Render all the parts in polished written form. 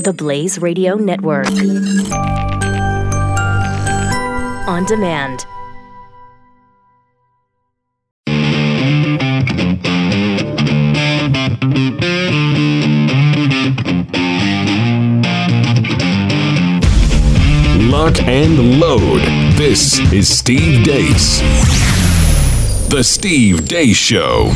The Blaze Radio Network. On demand. Lock and load. This is Steve Deace. The Steve Deace Show.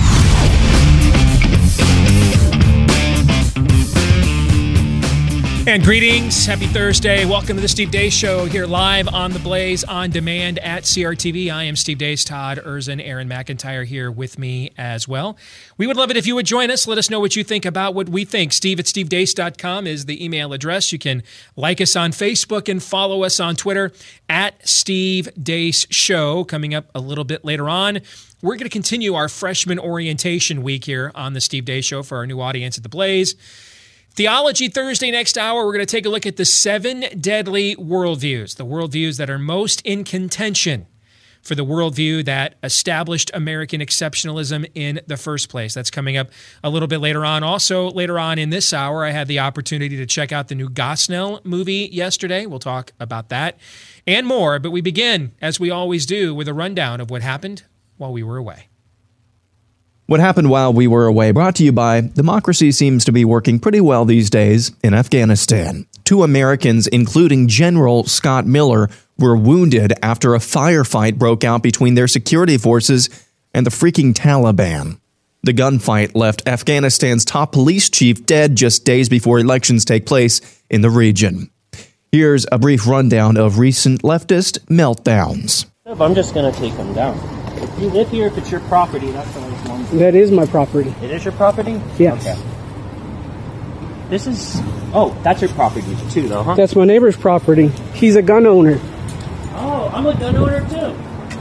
And greetings. Happy Thursday. Welcome to the Steve Deace Show here live on The Blaze on demand at CRTV. I am Steve Deace. Todd Erzin, Aaron McIntyre here with me as well. We would love it if you would join us. Let us know what you think about what we think. Steve at stevedeace.com is the email address. You can like us on Facebook and follow us on Twitter at Steve Deace Show. Coming up a little bit later on, we're going to continue our freshman orientation week here on the Steve Deace Show for our new audience at The Blaze. Theology Thursday next hour, we're going to take a look at the 7 deadly worldviews, the worldviews that are most in contention for the worldview that established American exceptionalism in the first place. That's coming up a little bit later on. Also, later on in this hour, I had the opportunity to check out the new Gosnell movie yesterday. We'll talk about that and more, but we begin, as we always do, with a rundown of what happened while we were away. What happened while we were away, brought to you by democracy seems to be working pretty well these days in Afghanistan. 2 Americans, including General Scott Miller, were wounded after a firefight broke out between their security forces and the freaking Taliban. The gunfight left Afghanistan's top police chief dead just days before elections take place in the region. Here's a brief rundown of recent leftist meltdowns. I'm just going to take them down. If you live here, if it's your property, that's what I was wondering. That is my property. It is your property? Yes. Okay. This is... Oh, that's your property too, though, huh? That's my neighbor's property. He's a gun owner. Oh, I'm a gun owner too.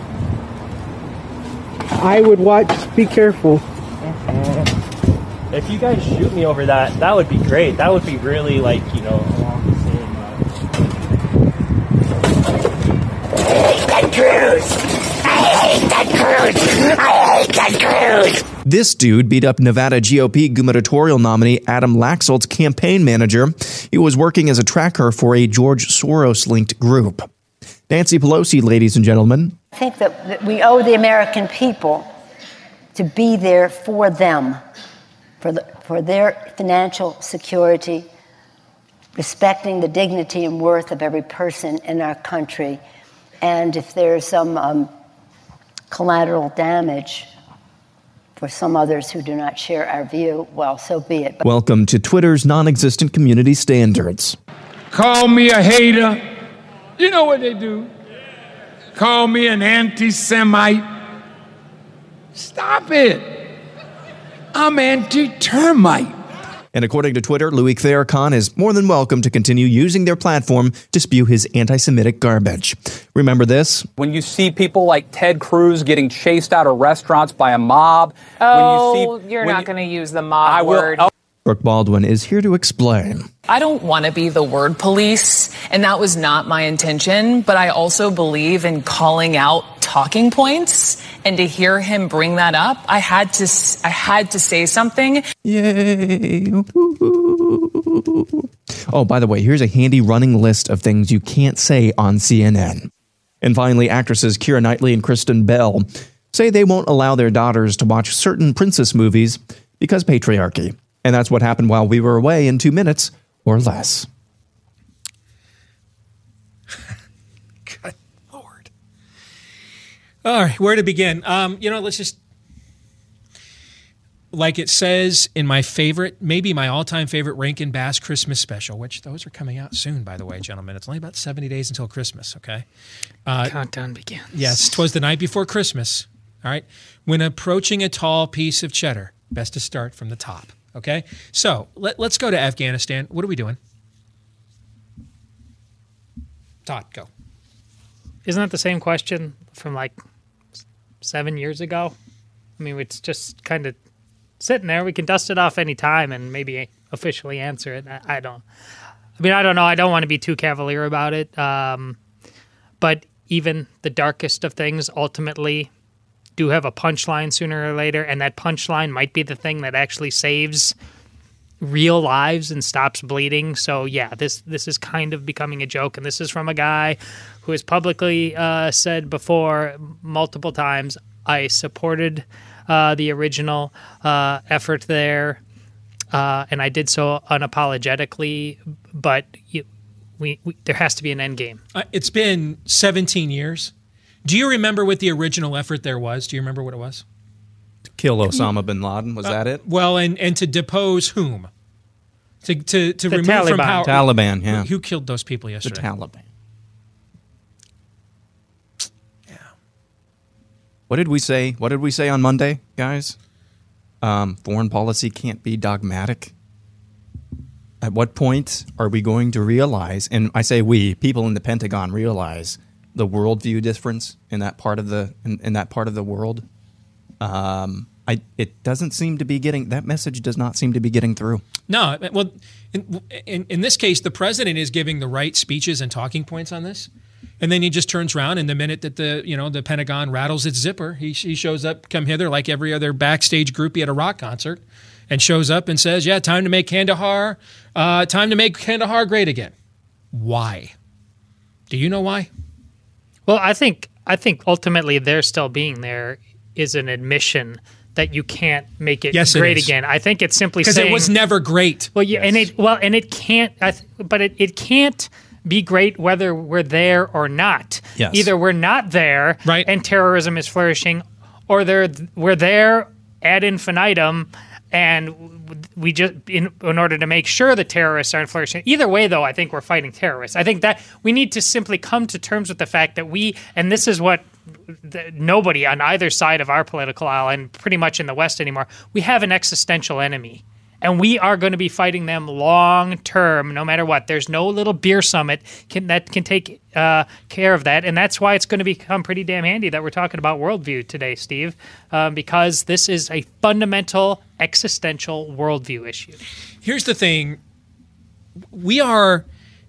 I would watch... Be careful. If you guys shoot me over that, that would be great. That would be really, like, you know, along the same... This dude beat up Nevada GOP gubernatorial nominee Adam Laxalt's campaign manager. He was working as a tracker for a George Soros-linked group. Nancy Pelosi, ladies and gentlemen. I think that we owe the American people to be there for them, for their financial security, respecting the dignity and worth of every person in our country. And if there's some collateral damage for some others who do not share our view, well, so be it. Welcome to Twitter's non-existent community standards. Call me a hater. You know what they do. Call me an anti-Semite. Stop it. I'm anti-termite. And according to Twitter, Louis Farrakhan is more than welcome to continue using their platform to spew his anti-Semitic garbage. Remember this? When you see people like Ted Cruz getting chased out of restaurants by a mob. You're not going to use the mob word. Brooke Baldwin is here to explain. I don't want to be the word police, and that was not my intention, but I also believe in calling out talking points, and to hear him bring that up, I had to say something. Yay. Oh, by the way, here's a handy running list of things you can't say on CNN. And finally, actresses Keira Knightley and Kristen Bell say they won't allow their daughters to watch certain princess movies because patriarchy. And that's what happened while we were away in 2 minutes or less. Good Lord. All right, where to begin? Let's just, like it says in my favorite, maybe my all-time favorite Rankin Bass Christmas special, which those are coming out soon, by the way, gentlemen. It's only about 70 days until Christmas, okay? Countdown begins. Yes, 'twas the night before Christmas, all right? When approaching a tall piece of cheddar, best to start from the top. Okay, so let's go to Afghanistan. What are we doing? Todd, go. Isn't that the same question from like 7 years ago? I mean, it's just kind of sitting there. We can dust it off any time and maybe officially answer it. I don't know. I don't want to be too cavalier about it. But even the darkest of things ultimately do have a punchline sooner or later, and that punchline might be the thing that actually saves real lives and stops bleeding. So yeah, this is kind of becoming a joke, and this is from a guy who has publicly said before multiple times, I supported the original effort there, and I did so unapologetically, but there has to be an end game. It's been 17 years. Do you remember what the original effort there was? Do you remember what it was? Kill Osama bin Laden, was that it? Well, and to depose whom? To remove Taliban. from power. Taliban, yeah. Who killed those people yesterday? The Taliban. Yeah. What did we say? What did we say on Monday, guys? Foreign policy can't be dogmatic. At what point are we going to realize, and I say we, people in the Pentagon realize the worldview difference in that part of the in that part of the world? It doesn't seem to be getting, that message does not seem to be getting through. No, well, in this case, the president is giving the right speeches and talking points on this, and then he just turns around, and the minute that the Pentagon rattles its zipper, he shows up, come hither like every other backstage groupie at a rock concert, and shows up and says, "Yeah, time to make Kandahar great again." Why? Do you know why? Well, I think ultimately their still being there is an admission that you can't make it great again. I think it's simply saying, because it was never great. Well, yeah, yes. and it can't. But it can't be great whether we're there or not. Yes. Either we're not there, right, and terrorism is flourishing, or we're there ad infinitum, and we just in order to make sure the terrorists aren't flourishing. Either way, though, I think we're fighting terrorists. I think that we need to simply come to terms with the fact that and this is what nobody on either side of our political aisle, and pretty much in the West anymore, we have an existential enemy. And we are going to be fighting them long term, no matter what. There's no little beer summit that can take care of that. And that's why it's going to become pretty damn handy that we're talking about worldview today, Steve, because this is a fundamental existential worldview issue. Here's the thing. We are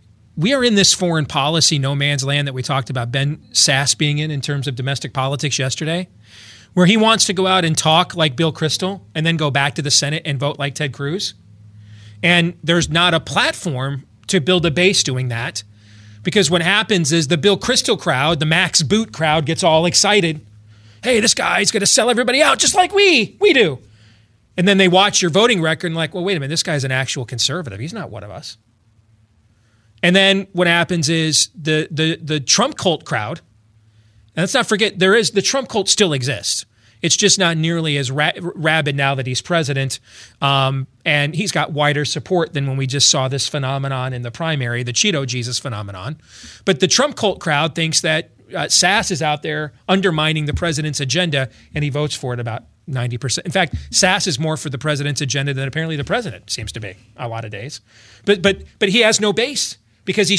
in this foreign policy no man's land that we talked about Ben Sasse being in terms of domestic politics yesterday, where he wants to go out and talk like Bill Kristol and then go back to the Senate and vote like Ted Cruz. And there's not a platform to build a base doing that, because what happens is the Bill Kristol crowd, the Max Boot crowd, gets all excited. Hey, this guy's going to sell everybody out just like we do. And then they watch your voting record and like, well, wait a minute, this guy's an actual conservative. He's not one of us. And then what happens is the Trump cult crowd, and let's not forget, the Trump cult still exists. It's just not nearly as rabid now that he's president, and he's got wider support than when we just saw this phenomenon in the primary, the Cheeto Jesus phenomenon. But the Trump cult crowd thinks that Sasse is out there undermining the president's agenda, and he votes for it about 90%. In fact, Sasse is more for the president's agenda than apparently the president seems to be a lot of days. But he has no base, because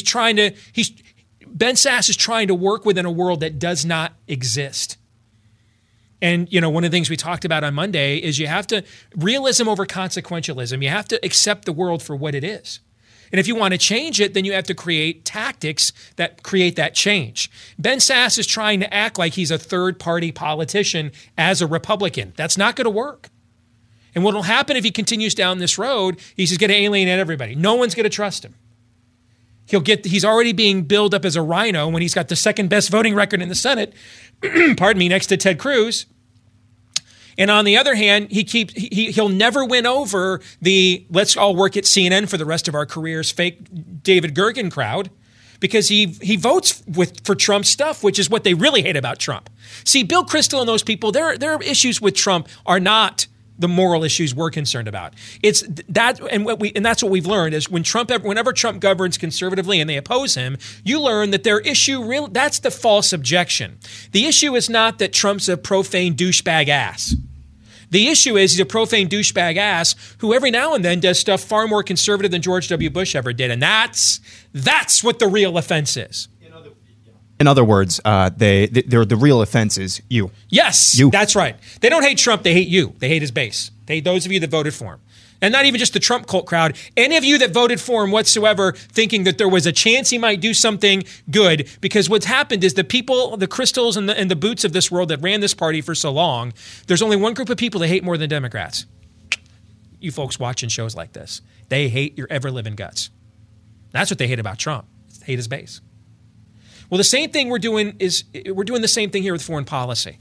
Ben Sasse is trying to work within a world that does not exist. And, one of the things we talked about on Monday is you have to, realism over consequentialism, you have to accept the world for what it is. And if you want to change it, then you have to create tactics that create that change. Ben Sasse is trying to act like he's a third-party politician as a Republican. That's not going to work. And what will happen if he continues down this road, he's just going to alienate everybody. No one's going to trust him. He's already being billed up as a rhino when he's got the second best voting record in the Senate, pardon me, next to Ted Cruz. And on the other hand, he'll never win over the let's all work at CNN for the rest of our careers fake David Gergen crowd, because he votes for Trump stuff, which is what they really hate about Trump. See, Bill Kristol and those people, their issues with Trump are not the moral issues we're concerned about. It's that, and that's what we've learned is whenever Trump governs conservatively and they oppose him, you learn that their issue that's the false objection. The issue is not that Trump's a profane douchebag ass. The issue is he's a profane douchebag ass who every now and then does stuff far more conservative than George W. Bush ever did, and that's what the real offense is. In other words, the real offense is you. Yes, you. That's right. They don't hate Trump. They hate you. They hate his base. They hate those of you that voted for him. And not even just the Trump cult crowd. Any of you that voted for him whatsoever thinking that there was a chance he might do something good. Because what's happened is the people, the Kristols and the Boots of this world that ran this party for so long, there's only one group of people that hate more than Democrats. you folks watching shows like this. They hate your ever-living guts. That's what they hate about Trump. They hate his base. Well, the same thing we're doing the same thing here with foreign policy.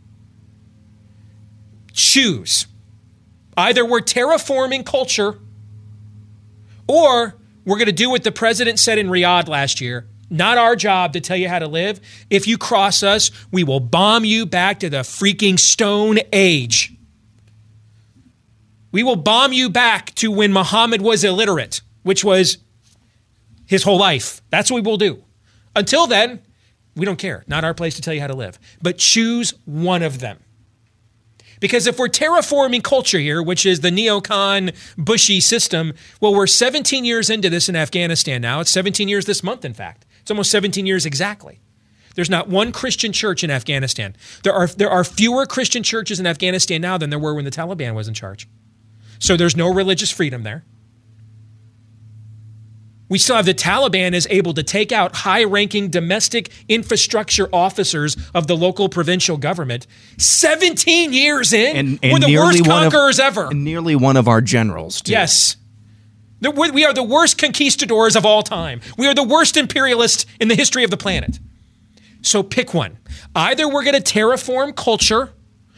Choose. Either we're terraforming culture, or we're going to do what the president said in Riyadh last year. Not our job to tell you how to live. If you cross us, we will bomb you back to the freaking Stone Age. We will bomb you back to when Muhammad was illiterate, which was his whole life. That's what we will do. Until then, we don't care. Not our place to tell you how to live. But choose one of them. Because if we're terraforming culture here, which is the neocon Bushy system, well, we're 17 years into this in Afghanistan now. It's 17 years this month, in fact. It's almost 17 years exactly. There's not one Christian church in Afghanistan. There are fewer Christian churches in Afghanistan now than there were when the Taliban was in charge. So there's no religious freedom there. We still have the Taliban is able to take out high-ranking domestic infrastructure officers of the local provincial government. 17 years in, and we're the worst conquerors ever. And nearly one of our generals, too. Yes. We are the worst conquistadors of all time. We are the worst imperialists in the history of the planet. So pick one. Either we're going to terraform culture,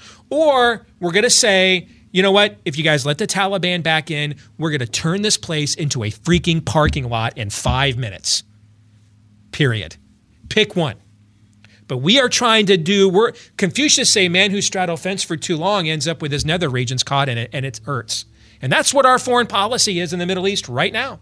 or we're going to say, you know what? If you guys let the Taliban back in, we're going to turn this place into a freaking parking lot in 5 minutes. Period. Pick one. But we are trying to Confucius say, man who straddle fence for too long ends up with his nether regions caught in it, and it hurts. And that's what our foreign policy is in the Middle East right now.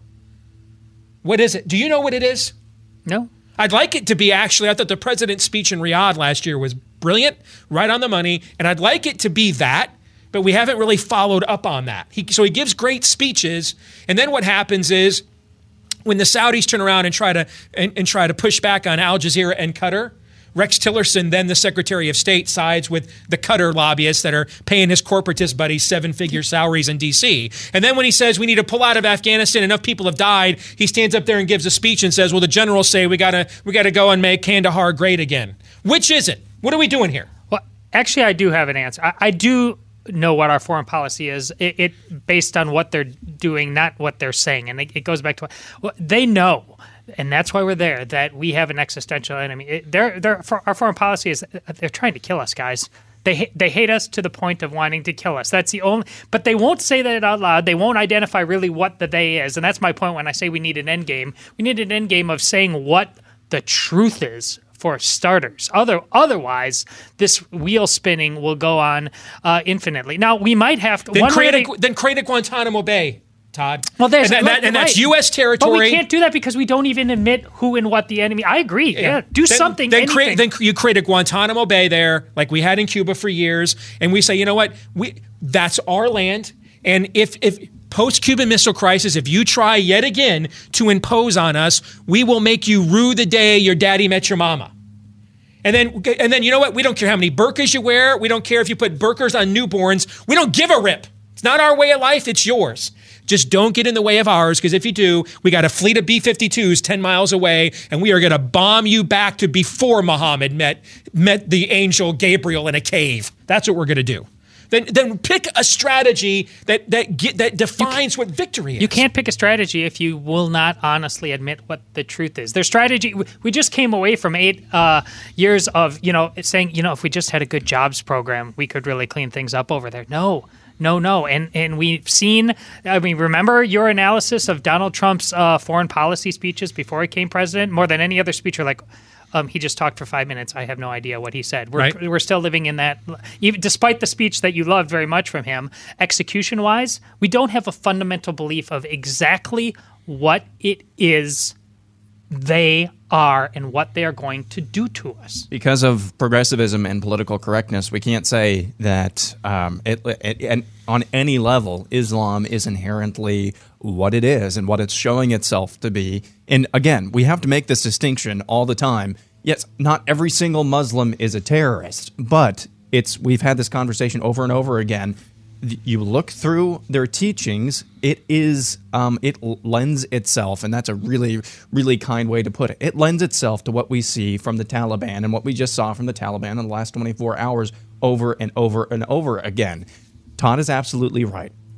What is it? Do you know what it is? No. I'd like it to be I thought the president's speech in Riyadh last year was brilliant, right on the money, and I'd like it to be that. But we haven't really followed up on that. So he gives great speeches, and then what happens is when the Saudis turn around and try to push back on Al Jazeera and Qatar, Rex Tillerson, then the Secretary of State, sides with the Qatar lobbyists that are paying his corporatist buddies 7-figure salaries in D.C. And then when he says we need to pull out of Afghanistan, enough people have died, he stands up there and gives a speech and says, well, the generals say we gotta go and make Kandahar great again. Which is it? What are we doing here? Well, actually, I do have an answer. I do know what our foreign policy is. It based on what they're doing, not what they're saying. And it goes back to what they know. And that's why we're there, that we have an existential enemy. Our foreign policy is they're trying to kill us, guys. They hate us to the point of wanting to kill us. That's the only, but they won't say that out loud. They won't identify really what the they is. And that's my point when I say we need an end game. We need an end game of saying what the truth is, for starters. Otherwise, this wheel spinning will go on infinitely. Now, we might have to... Then create a Guantanamo Bay, Todd. Well, that's U.S. territory. But we can't do that because we don't even admit who and what the enemy... I agree. Yeah. Do something. Then you create a Guantanamo Bay there, like we had in Cuba for years, and we say, you know what? That's our land, and if post-Cuban Missile Crisis, if you try yet again to impose on us, we will make you rue the day your daddy met your mama. And then you know what? We don't care how many burqas you wear. We don't care if you put burqas on newborns. We don't give a rip. It's not our way of life. It's yours. Just don't get in the way of ours, because if you do, we got a fleet of B-52s 10 miles away, and we are going to bomb you back to before Muhammad met the angel Gabriel in a cave. That's what we're going to do. Then pick a strategy that defines what victory is. You can't pick a strategy if you will not honestly admit what the truth is. Their strategy, we just came away from 8 years of, saying, if we just had a good jobs program, we could really clean things up over there. No. And we've seen, remember your analysis of Donald Trump's foreign policy speeches before he became president? More than any other speech, you're like, he just talked for 5 minutes. I have no idea what he said. We're still living in that. Even despite the speech that you loved very much from him, execution-wise, we don't have a fundamental belief of exactly what it is they are and what they are going to do to us. Because of progressivism and political correctness, we can't say that on any level, Islam is inherently what it is and what it's showing itself to be. And again, we have to make this distinction all the time. Yes, not every single Muslim is a terrorist, but we've had this conversation over and over again. You look through their teachings, it lends itself, and that's a really, really kind way to put it. It lends itself to what we see from the Taliban and what we just saw from the Taliban in the last 24 hours over and over and over again. Todd is absolutely right.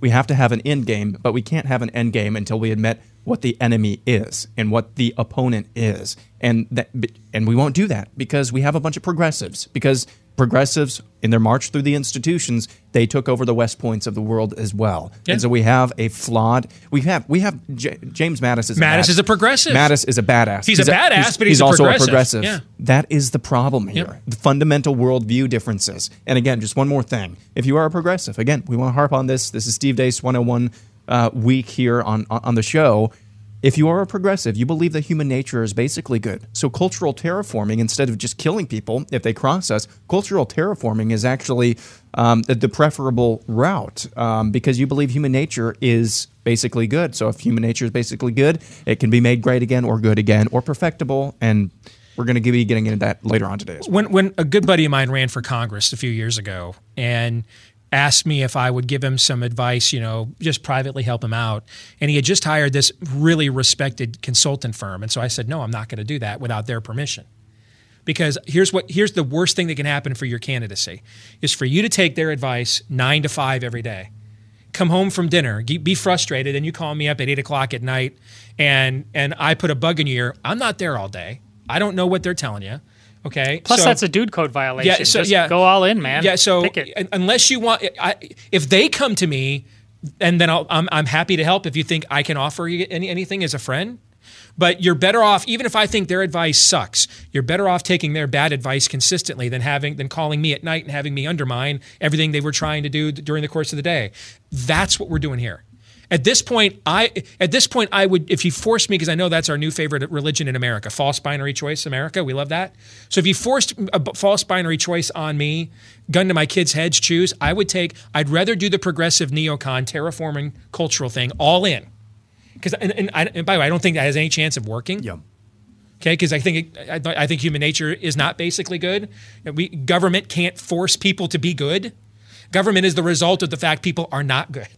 We have to have an end game, but we can't have an end game until we admit what the enemy is and what the opponent is. And we won't do that because we have a bunch of progressives. Because progressives, in their march through the institutions, they took over the West Points of the world as well. Yeah. And so we have a flawed. We have James Mattis is Mattis is a progressive. Mattis is a badass. He's a badass, but he's also a progressive. Yeah. That is the problem here. Yep. The fundamental worldview differences. And again, just one more thing. If you are a progressive, again, we want to harp on this. This is Steve Deace 101 week here on the show. If you are a progressive, you believe that human nature is basically good. So cultural terraforming, instead of just killing people if they cross us, cultural terraforming is actually the preferable route because you believe human nature is basically good. So if human nature is basically good, it can be made great again or good again or perfectible. And we're going to be getting into that later on today as well. When a good buddy of mine ran for Congress a few years ago and asked me if I would give him some advice, just privately help him out. And he had just hired this really respected consultant firm. And so I said, no, I'm not going to do that without their permission. Because here's the worst thing that can happen for your candidacy is for you to take their advice 9 to 5 every day. Come home from dinner, be frustrated, and you call me up at 8 o'clock at night and I put a bug in your ear. I'm not there all day. I don't know what they're telling you. Okay. Plus, that's a dude code violation. Yeah. So just go all in, man. Yeah. So unless you want, if they come to me, and then I'm happy to help if you think I can offer you anything as a friend. But you're better off, even if I think their advice sucks, you're better off taking their bad advice consistently than calling me at night and having me undermine everything they were trying to do during the course of the day. That's what we're doing here. At this point, I would, if you forced me, because I know that's our new favorite religion in America, false binary choice America. We love that. So if you forced a false binary choice on me, gun to my kids' heads, choose, I'd rather do the progressive neocon terraforming cultural thing all in. Because and by the way, I don't think that has any chance of working. Yeah. Okay, because I think human nature is not basically good. Government can't force people to be good. Government is the result of the fact people are not good.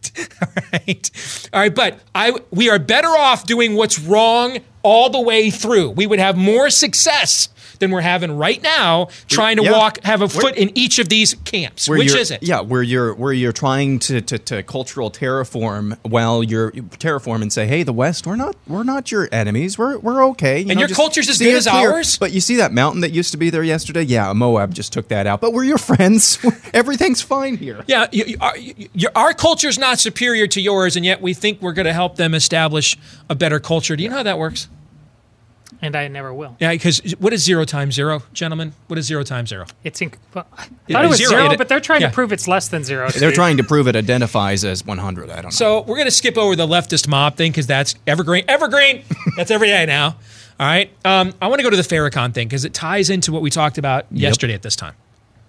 All right. But we are better off doing what's wrong all the way through. We would have more success than we're having right now trying to have a foot in each of these camps. Which is it? Yeah, where you're trying to cultural terraform while you're terraform and say, hey, the West, we're not your enemies. We're okay. And your culture's as good as ours. But you see that mountain that used to be there yesterday? Yeah, Moab just took that out. But we're your friends. Everything's fine here. Yeah, our culture's not superior to yours, and yet we think we're going to help them establish a better culture. Do you know how that works? And I never will. Yeah, because what is 0 times 0, gentlemen? What is 0 times 0? I thought it was zero, but they're trying to prove it's less than 0. They're trying to prove it identifies as 100. I don't know. So we're going to skip over the leftist mob thing because that's evergreen. Evergreen! That's every day now. All right? I want to go to the Farrakhan thing because it ties into what we talked about yesterday at this time.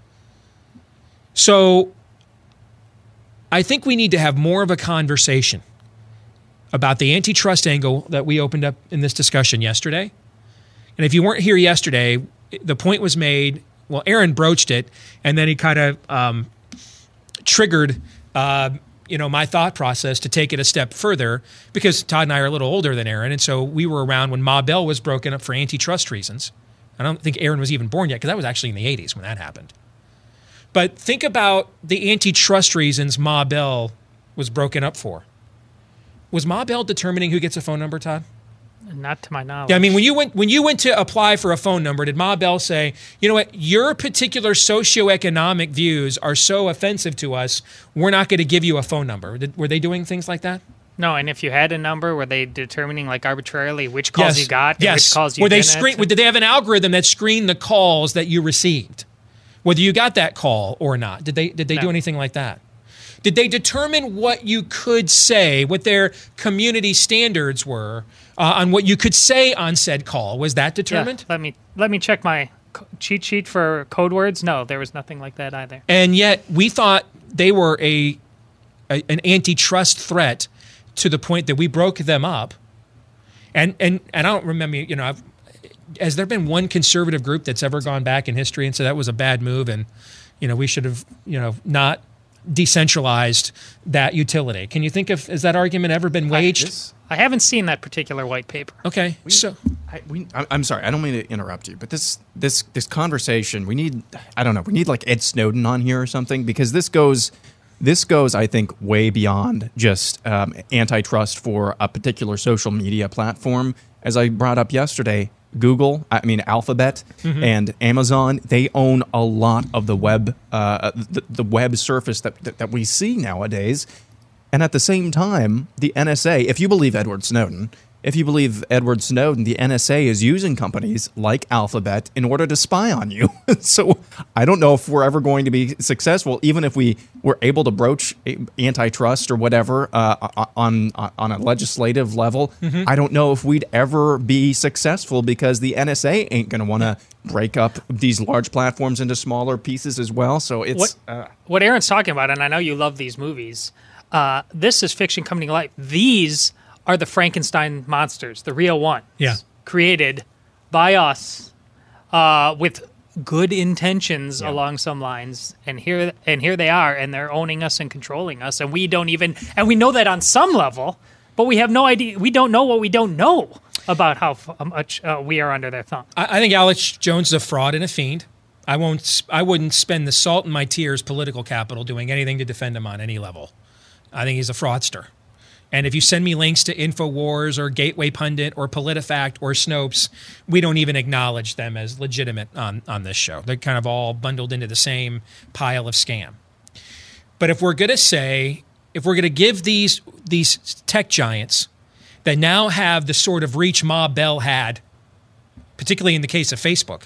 So I think we need to have more of a conversation about the antitrust angle that we opened up in this discussion yesterday. And if you weren't here yesterday, the point was made, well, Aaron broached it, and then he kind of triggered my thought process to take it a step further because Todd and I are a little older than Aaron, and so we were around when Ma Bell was broken up for antitrust reasons. I don't think Aaron was even born yet because that was actually in the 80s when that happened. But think about the antitrust reasons Ma Bell was broken up for. Was Ma Bell determining who gets a phone number, Todd? Not to my knowledge. Yeah, I mean, when you went to apply for a phone number, did Ma Bell say, you know what, your particular socioeconomic views are so offensive to us, we're not going to give you a phone number? Were they doing things like that? No, and if you had a number, were they determining like arbitrarily which calls you got and which calls you didn't? Did they have an algorithm that screened the calls that you received, whether you got that call or not? Did they do anything like that? Did they determine what you could say, what their community standards were on what you could say on said call? Was that determined? Yeah, let me check my cheat sheet for code words. No, there was nothing like that either. And yet we thought they were an antitrust threat to the point that we broke them up. And I don't remember, has there been one conservative group that's ever gone back in history and said that was a bad move and we should have not decentralized that utility? Can you think of, has that argument ever been waged? I haven't seen that particular white paper. Okay, I'm sorry, I don't mean to interrupt you, but this conversation, we need like Ed Snowden on here or something, because this goes this goes, I think, way beyond just antitrust for a particular social media platform. As I brought up yesterday, Alphabet and Amazon, they own a lot of the web, the web surface that we see nowadays. And at the same time, the NSA, if you believe Edward Snowden, the NSA is using companies like Alphabet in order to spy on you. So I don't know if we're ever going to be successful, even if we were able to broach antitrust or whatever on a legislative level. I don't know if we'd ever be successful because the NSA ain't going to want to break up these large platforms into smaller pieces as well. So it's what Aaron's talking about, and I know you love these movies. This is fiction coming to life. These are the Frankenstein monsters, the real ones, created by us with good intentions along some lines, and here they are, and they're owning us and controlling us, and we know that on some level, but we have no idea. We don't know what we don't know about how much we are under their thumb. I think Alex Jones is a fraud and a fiend. I wouldn't spend the salt in my tears political capital doing anything to defend him on any level. I think he's a fraudster. And if you send me links to InfoWars or Gateway Pundit or PolitiFact or Snopes, we don't even acknowledge them as legitimate on this show. They're kind of all bundled into the same pile of scam. But if we're going to give these tech giants that now have the sort of reach Ma Bell had, particularly in the case of Facebook,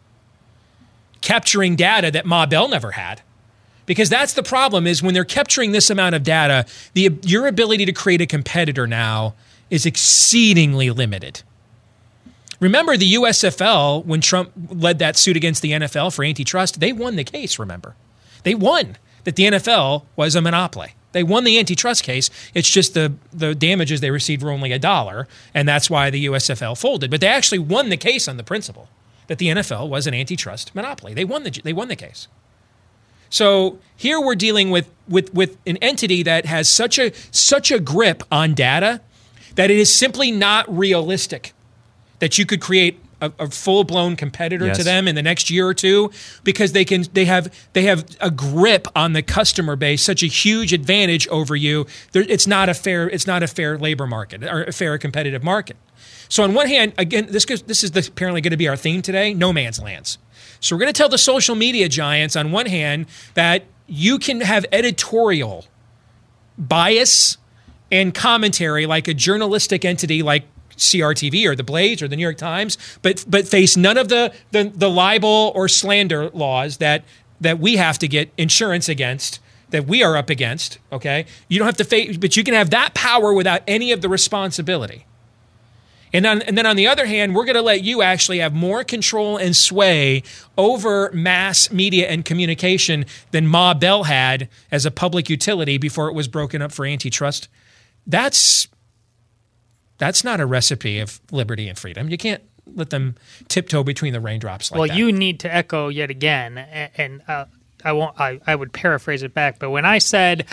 capturing data that Ma Bell never had, because that's the problem, is when they're capturing this amount of data, your ability to create a competitor now is exceedingly limited. Remember the USFL, when Trump led that suit against the NFL for antitrust, they won the case, remember. They won that the NFL was a monopoly. They won the antitrust case. It's just the damages they received were only $1, and that's why the USFL folded. But they actually won the case on the principle that the NFL was an antitrust monopoly. They won the case. So here we're dealing with an entity that has such a grip on data that it is simply not realistic that you could create a full-blown competitor to them in the next year or two, because they have a grip on the customer base, such a huge advantage over you. It's not a fair labor market or a fair competitive market. So on one hand, again, this is apparently going to be our theme today: no man's lands. So we're going to tell the social media giants on one hand that you can have editorial bias and commentary like a journalistic entity like CRTV or The Blaze or The New York Times, but face none of the libel or slander laws that we have to get insurance against, that we are up against, okay? You don't have to face, but you can have that power without any of the responsibility. And then on the other hand, we're going to let you actually have more control and sway over mass media and communication than Ma Bell had as a public utility before it was broken up for antitrust. That's not a recipe of liberty and freedom. You can't let them tiptoe between the raindrops like that. Well, you need to echo yet again, and I would paraphrase it back. But when I said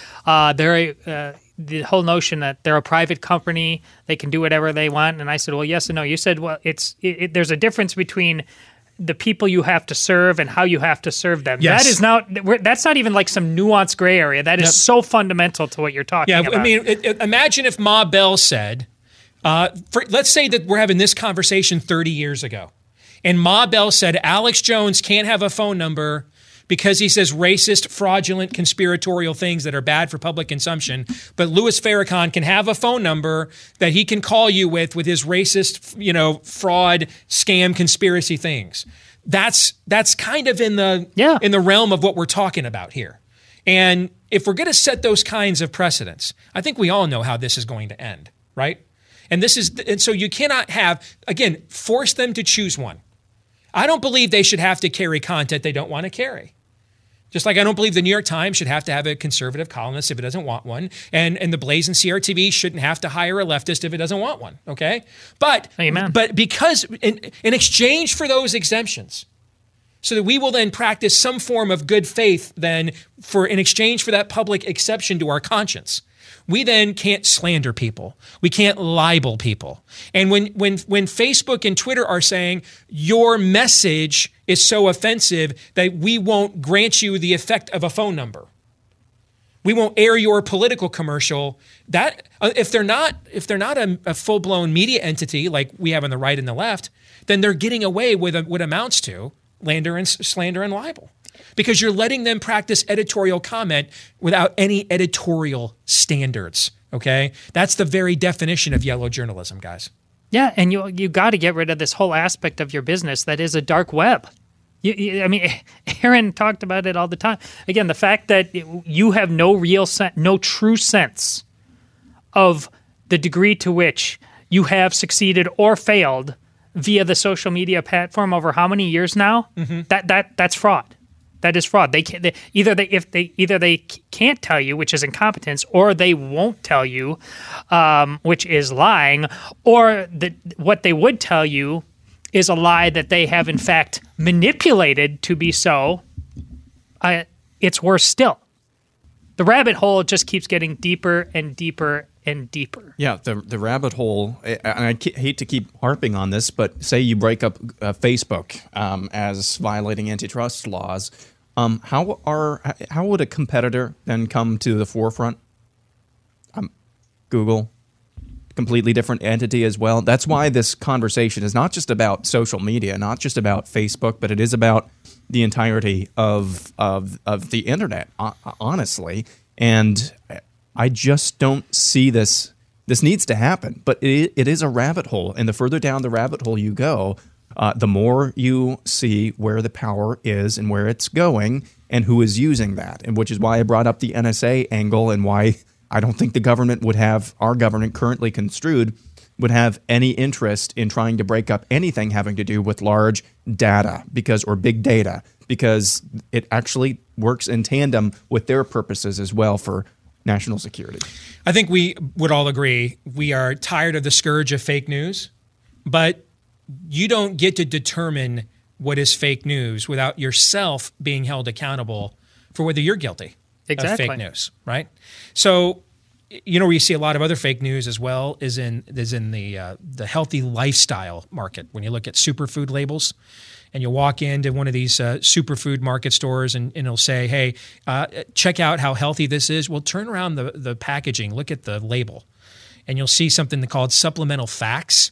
the whole notion that they're a private company, they can do whatever they want, and I said, well, yes and no. You said, well, there's a difference between the people you have to serve and how you have to serve them. Yes. That's not even like some nuanced gray area. That is so fundamental to what you're talking about. I mean, imagine if Ma Bell said, let's say that we're having this conversation 30 years ago, and Ma Bell said Alex Jones can't have a phone number because he says racist, fraudulent, conspiratorial things that are bad for public consumption, but Louis Farrakhan can have a phone number that he can call you with his racist, fraud, scam, conspiracy things. That's kind of in the realm of what we're talking about here. And if we're going to set those kinds of precedents, I think we all know how this is going to end, right? And so you cannot force them to choose one. I don't believe they should have to carry content they don't want to carry. Just like I don't believe the New York Times should have to have a conservative columnist if it doesn't want one. And the Blaze and CRTV shouldn't have to hire a leftist if it doesn't want one, okay? But because in exchange for those exemptions, so that we will then practice some form of good faith then in exchange for that public exception to our conscience, we then can't slander people. We can't libel people. And when Facebook and Twitter are saying your message is so offensive that we won't grant you the effect of a phone number, We won't air your political commercial. That if they're not a full-blown media entity like we have on the right and the left, then they're getting away with what amounts to slander and libel, because you're letting them practice editorial comment without any editorial standards. Okay, that's the very definition of yellow journalism, guys. Yeah, and you got to get rid of this whole aspect of your business that is a dark web. I mean, Aaron talked about it all the time. Again, the fact that you have no true sense of the degree to which you have succeeded or failed via the social media platform over how many years now? That's fraud. That is fraud. Either they can't tell you, which is incompetence, or they won't tell you, which is lying, or what they would tell you is a lie that they have in fact manipulated to be so. It's worse still. The rabbit hole just keeps getting deeper and deeper and deeper. Yeah, the rabbit hole, and I hate to keep harping on this, but say you break up Facebook as violating antitrust laws, how would a competitor then come to the forefront? Google, completely different entity as well. That's why this conversation is not just about social media, not just about Facebook, but it is about the entirety of the internet, honestly. And I just don't see this. This needs to happen, but it is a rabbit hole. And the further down the rabbit hole you go, the more you see where the power is and where it's going and who is using that. And which is why I brought up the NSA angle and why I don't think the government would have, our government currently construed, would have any interest in trying to break up anything having to do with large data or big data, because it actually works in tandem with their purposes as well for national security. I think we would all agree we are tired of the scourge of fake news, but you don't get to determine what is fake news without yourself being held accountable for whether you're guilty of fake news, right? So, where you see a lot of other fake news as well is in the healthy lifestyle market. When you look at superfood labels, and you walk into one of these superfood market stores, and it'll say, "Hey, check out how healthy this is." Well, turn around the packaging, look at the label, and you'll see something called supplemental facts.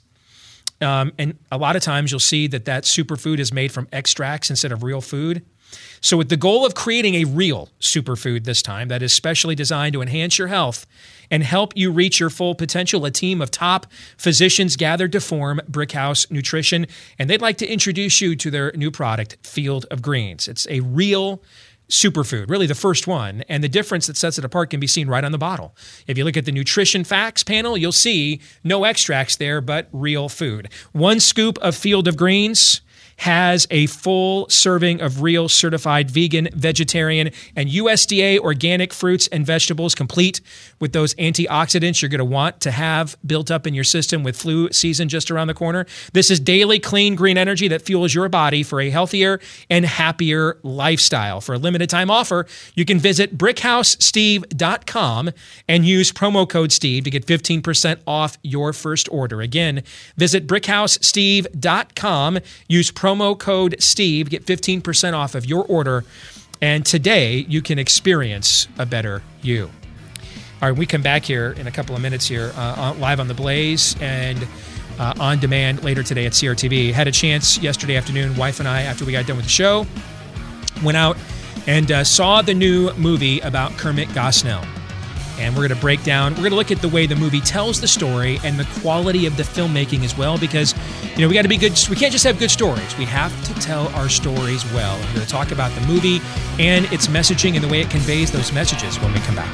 And a lot of times you'll see that superfood is made from extracts instead of real food. So with the goal of creating a real superfood this time that is specially designed to enhance your health and help you reach your full potential, a team of top physicians gathered to form Brickhouse Nutrition, and they'd like to introduce you to their new product, Field of Greens. It's a real superfood, really the first one, and the difference that sets it apart can be seen right on the bottle. If you look at the nutrition facts panel, you'll see no extracts there, but real food. 1 scoop of Field of Greens has a full serving of real certified vegan, vegetarian, and USDA organic fruits and vegetables, complete with those antioxidants you're going to want to have built up in your system with flu season just around the corner. This is daily clean green energy that fuels your body for a healthier and happier lifestyle. For a limited time offer, you can visit BrickHouseSteve.com and use promo code Steve to get 15% off your first order. Again, visit BrickHouseSteve.com, use promo code Steve, get 15% off of your order, and today you can experience a better you. All right, we come back here in a couple of minutes here, live on The Blaze and on demand later today at CRTV. Had a chance yesterday afternoon, wife and I, after we got done with the show, went out and saw the new movie about Kermit Gosnell. And we're going to break down, we're going to look at the way the movie tells the story and the quality of the filmmaking as well, because, we got to be good. We can't just have good stories. We have to tell our stories well. And we're going to talk about the movie and its messaging and the way it conveys those messages when we come back.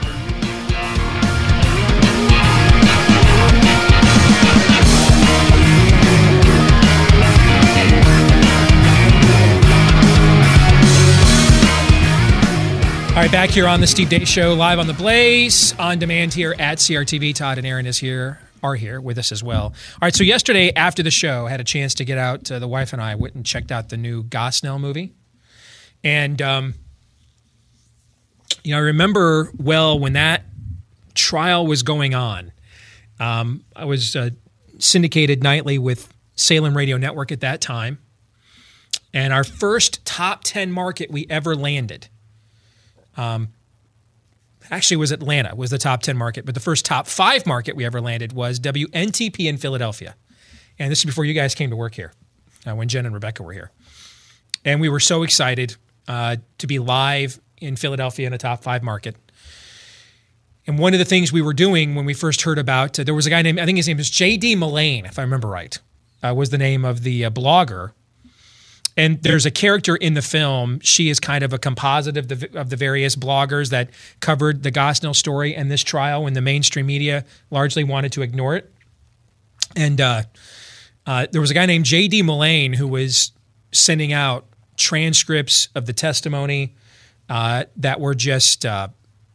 All right, back here on the Steve Deace Show, live on The Blaze, on demand here at CRTV. Todd and Aaron are here with us as well. All right, so yesterday after the show, I had a chance to get out. The wife and I went and checked out the new Gosnell movie. And, I remember well when that trial was going on. I was syndicated nightly with Salem Radio Network at that time. And our first top 10 market we ever landed actually it was Atlanta was the top 10 market, but the first top 5 market we ever landed was WNTP in Philadelphia. And this is before you guys came to work here, when Jen and Rebecca were here. And we were so excited to be live in Philadelphia in a top 5 market. And one of the things we were doing when we first heard about, there was a guy named, I think his name was J.D. Mullane, if I remember right, was the name of the blogger. And there's a character in the film. She is kind of a composite of the various bloggers that covered the Gosnell story and this trial when the mainstream media largely wanted to ignore it. And there was a guy named J.D. Mullane who was sending out transcripts of the testimony that were just, I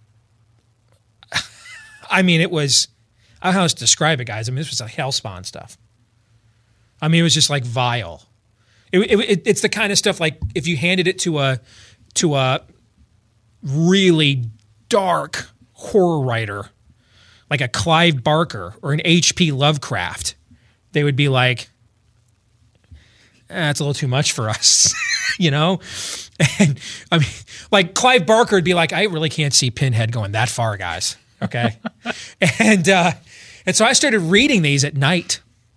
mean, it was, I don't know how to describe it, guys. I mean, this was like hellspawn stuff. I mean, it was just like vile. It's the kind of stuff like if you handed it to a really dark horror writer, like a Clive Barker or an H.P. Lovecraft, they would be like, that's a little too much for us, you know? And I mean, like Clive Barker would be like, I really can't see Pinhead going that far, guys. Okay. And so I started reading these at night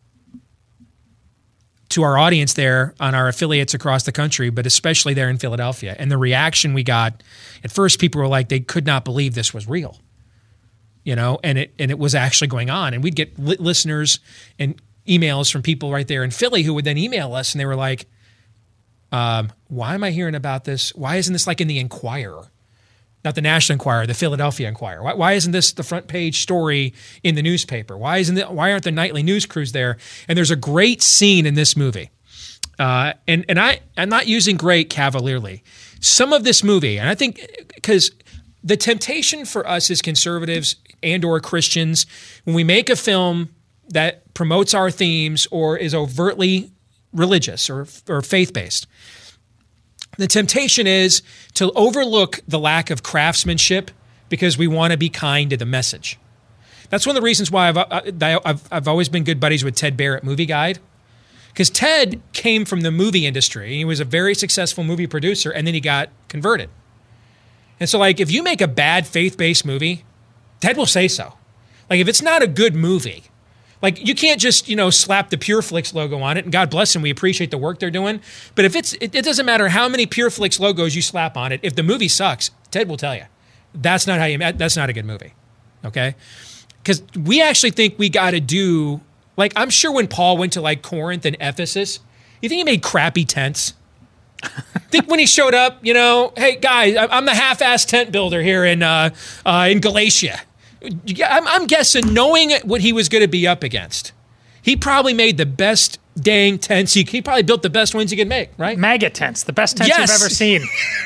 to our audience there on our affiliates across the country, but especially there in Philadelphia. And the reaction we got, at first people were like, they could not believe this was real, you know, and it was actually going on. And we'd get listeners and emails from people right there in Philly who would then email us and they were like, why am I hearing about this? Why isn't this like in the Enquirer? Not the National Enquirer, the Philadelphia Enquirer. Why isn't this the front page story in the newspaper? Why aren't the nightly news crews there? And there's a great scene in this movie. And I'm not using great cavalierly. Some of this movie, and I think because the temptation for us as conservatives and or Christians, when we make a film that promotes our themes or is overtly religious or faith-based, the temptation is to overlook the lack of craftsmanship because we want to be kind to the message. That's one of the reasons why I've always been good buddies with Ted Barrett, Movie Guide, because Ted came from the movie industry. He was a very successful movie producer, and then he got converted. And so, like, if you make a bad faith-based movie, Ted will say so. Like, if it's not a good movie, like, you can't just, you know, slap the PureFlix logo on it, and God bless them, we appreciate the work they're doing. But if it doesn't matter how many PureFlix logos you slap on it, if the movie sucks, Ted will tell you, that's not a good movie, okay? Because we actually think we got to do, like, I'm sure when Paul went to, like, Corinth and Ephesus, you think he made crappy tents? Think when he showed up, you know, hey, guys, I'm the half-ass tent builder here in Galatia. I'm guessing, knowing what he was going to be up against, he probably made the best dang tents. He probably built the best ones he could make, right? Mega tents, the best tents you've ever seen.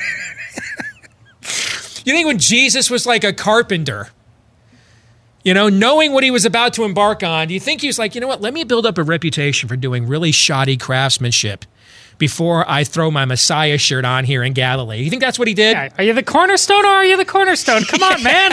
You think when Jesus was like a carpenter, you know, knowing what he was about to embark on, do you think he was like, you know what, let me build up a reputation for doing really shoddy craftsmanship before I throw my Messiah shirt on here in Galilee? You think that's what he did? Yeah. Are you the cornerstone or are you the cornerstone? Come on, man.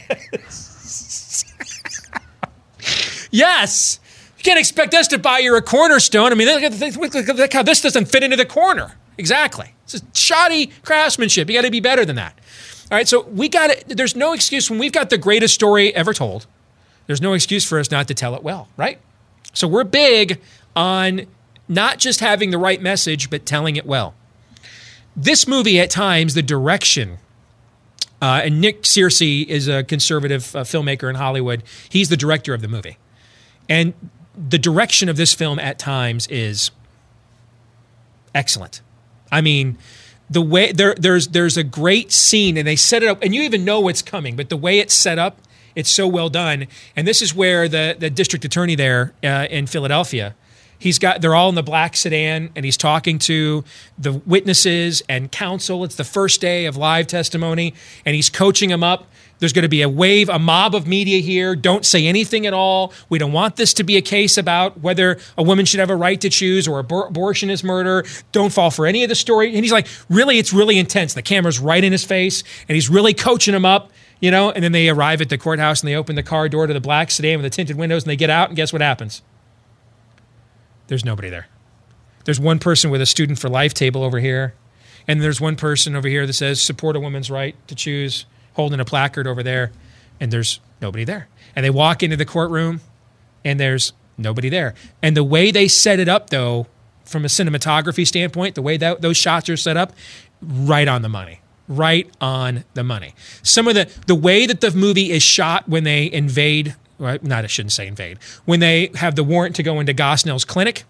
Yes. You can't expect us to buy you a cornerstone. I mean, look how this doesn't fit into the corner. Exactly. It's a shoddy craftsmanship. You got to be better than that. All right, so there's no excuse when we've got the greatest story ever told. There's no excuse for us not to tell it well, right? So we're big on not just having the right message, but telling it well. This movie, at times, the direction, and Nick Searcy is a conservative filmmaker in Hollywood. He's the director of the movie. And the direction of this film at times is excellent. I mean, the way there's a great scene, and they set it up, and you even know what's coming, but the way it's set up, it's so well done. And this is where the district attorney there in Philadelphia, they're all in the black sedan, and he's talking to the witnesses and counsel. It's the first day of live testimony, and he's coaching them up. There's going to be a mob of media here. Don't say anything at all. We don't want this to be a case about whether a woman should have a right to choose or abortion is murder. Don't fall for any of the story. And he's like, really, it's really intense. The camera's right in his face, and he's really coaching them up, you know, and then they arrive at the courthouse, and they open the car door to the black sedan with the tinted windows, and they get out, and guess what happens? There's nobody there. There's one person with a Student for Life table over here, and there's one person over here that says, support a woman's right to choose holding a placard over there, and there's nobody there. And they walk into the courtroom, and there's nobody there. And the way they set it up, though, from a cinematography standpoint, the way that those shots are set up, right on the money. Right on the money. Some of the way that the movie is shot when they invade, well, I shouldn't say invade, when they have the warrant to go into Gosnell's clinic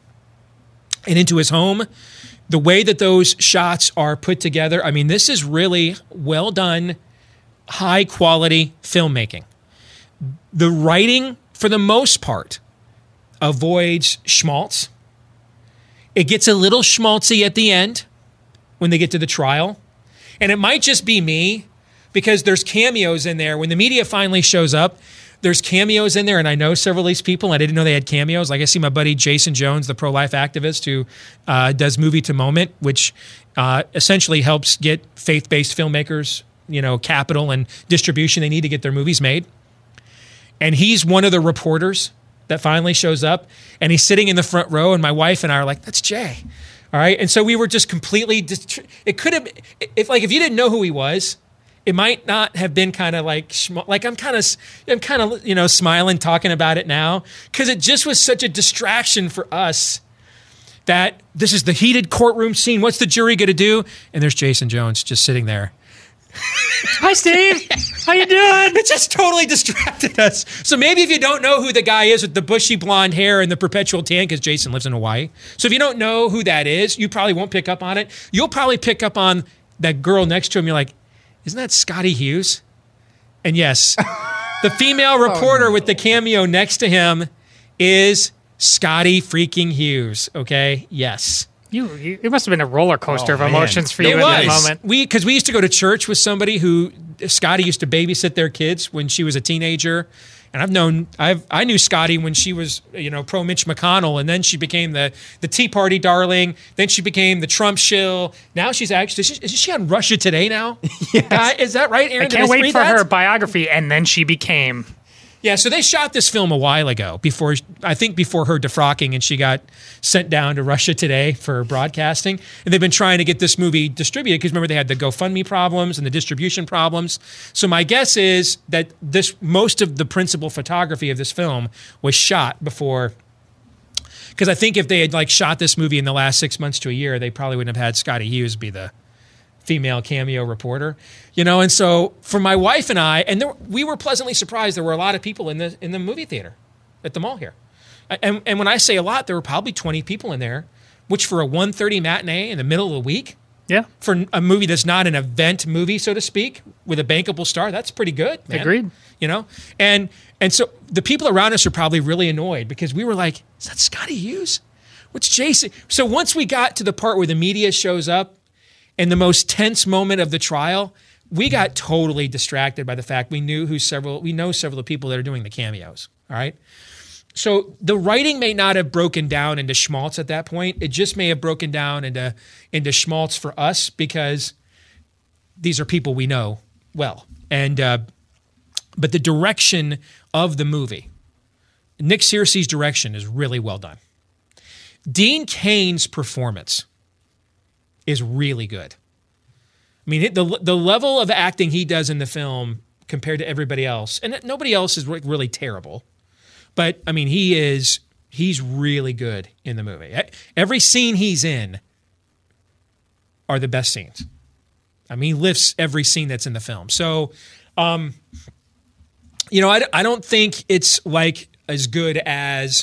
and into his home, the way that those shots are put together, I mean, this is really well done, high quality filmmaking. The writing, for the most part, avoids schmaltz. It gets a little schmaltzy at the end when they get to the trial. And it might just be me, because there's cameos in there. When the media finally shows up, there's cameos in there, and I know several of these people. I didn't know they had cameos. Like I see my buddy Jason Jones, the pro-life activist who does Movie to Moment, which essentially helps get faith-based filmmakers, capital and distribution they need to get their movies made. And he's one of the reporters that finally shows up, and he's sitting in the front row, and my wife and I are like, that's Jay. All right. And so we were just completely, it could have, if you didn't know who he was, it might not have been kind of like I'm kind of, smiling, talking about it now, because it just was such a distraction for us that this is the heated courtroom scene. What's the jury going to do? And there's Jason Jones just sitting there. Hi, Steve. How you doing? It just totally distracted us. So maybe if you don't know who the guy is with the bushy blonde hair and the perpetual tan, because Jason lives in Hawaii. So if you don't know who that is, you probably won't pick up on it. You'll probably pick up on that girl next to him. You're like, isn't that Scotty Hughes? And yes, the female reporter with the cameo next to him is Scotty freaking Hughes. Okay. Yes. It must have been a roller coaster of emotions for you in that moment. Because we used to go to church with somebody who Scotty used to babysit their kids when she was a teenager, and I knew Scotty when she was pro Mitch McConnell, and then she became the Tea Party darling. Then she became the Trump shill. Now she's actually is she on Russia Today now? Yes. Is that right, Aaron? I can't wait for her biography, and then she became. Yeah, so they shot this film a while ago, before her defrocking, and she got sent down to Russia Today for broadcasting. And they've been trying to get this movie distributed, because remember they had the GoFundMe problems and the distribution problems. So my guess is that most of the principal photography of this film was shot before, because I think if they had shot this movie in the last 6 months to a year, they probably wouldn't have had Scotty Hughes be the female cameo reporter, and so for my wife and I, and we were pleasantly surprised. There were a lot of people in the movie theater at the mall here, and when I say a lot, there were probably 20 people in there, which for a 1:30 matinee in the middle of the week, for a movie that's not an event movie, so to speak, with a bankable star, that's pretty good, man. Agreed. And so the people around us are probably really annoyed, because we were like, is that Scotty Hughes? What's Jason? So once we got to the part where the media shows up, in the most tense moment of the trial, we got totally distracted by the fact we know several of the people that are doing the cameos. All right. So the writing may not have broken down into schmaltz at that point. It just may have broken down into schmaltz for us, because these are people we know well. And but the direction of the movie, Nick Searcy's direction, is really well done. Dean Cain's performance is really good. I mean, the level of acting he does in the film compared to everybody else, and nobody else is really terrible, but I mean, he's really good in the movie. Every scene he's in are the best scenes. I mean, he lifts every scene that's in the film. So, I don't think it's as good as,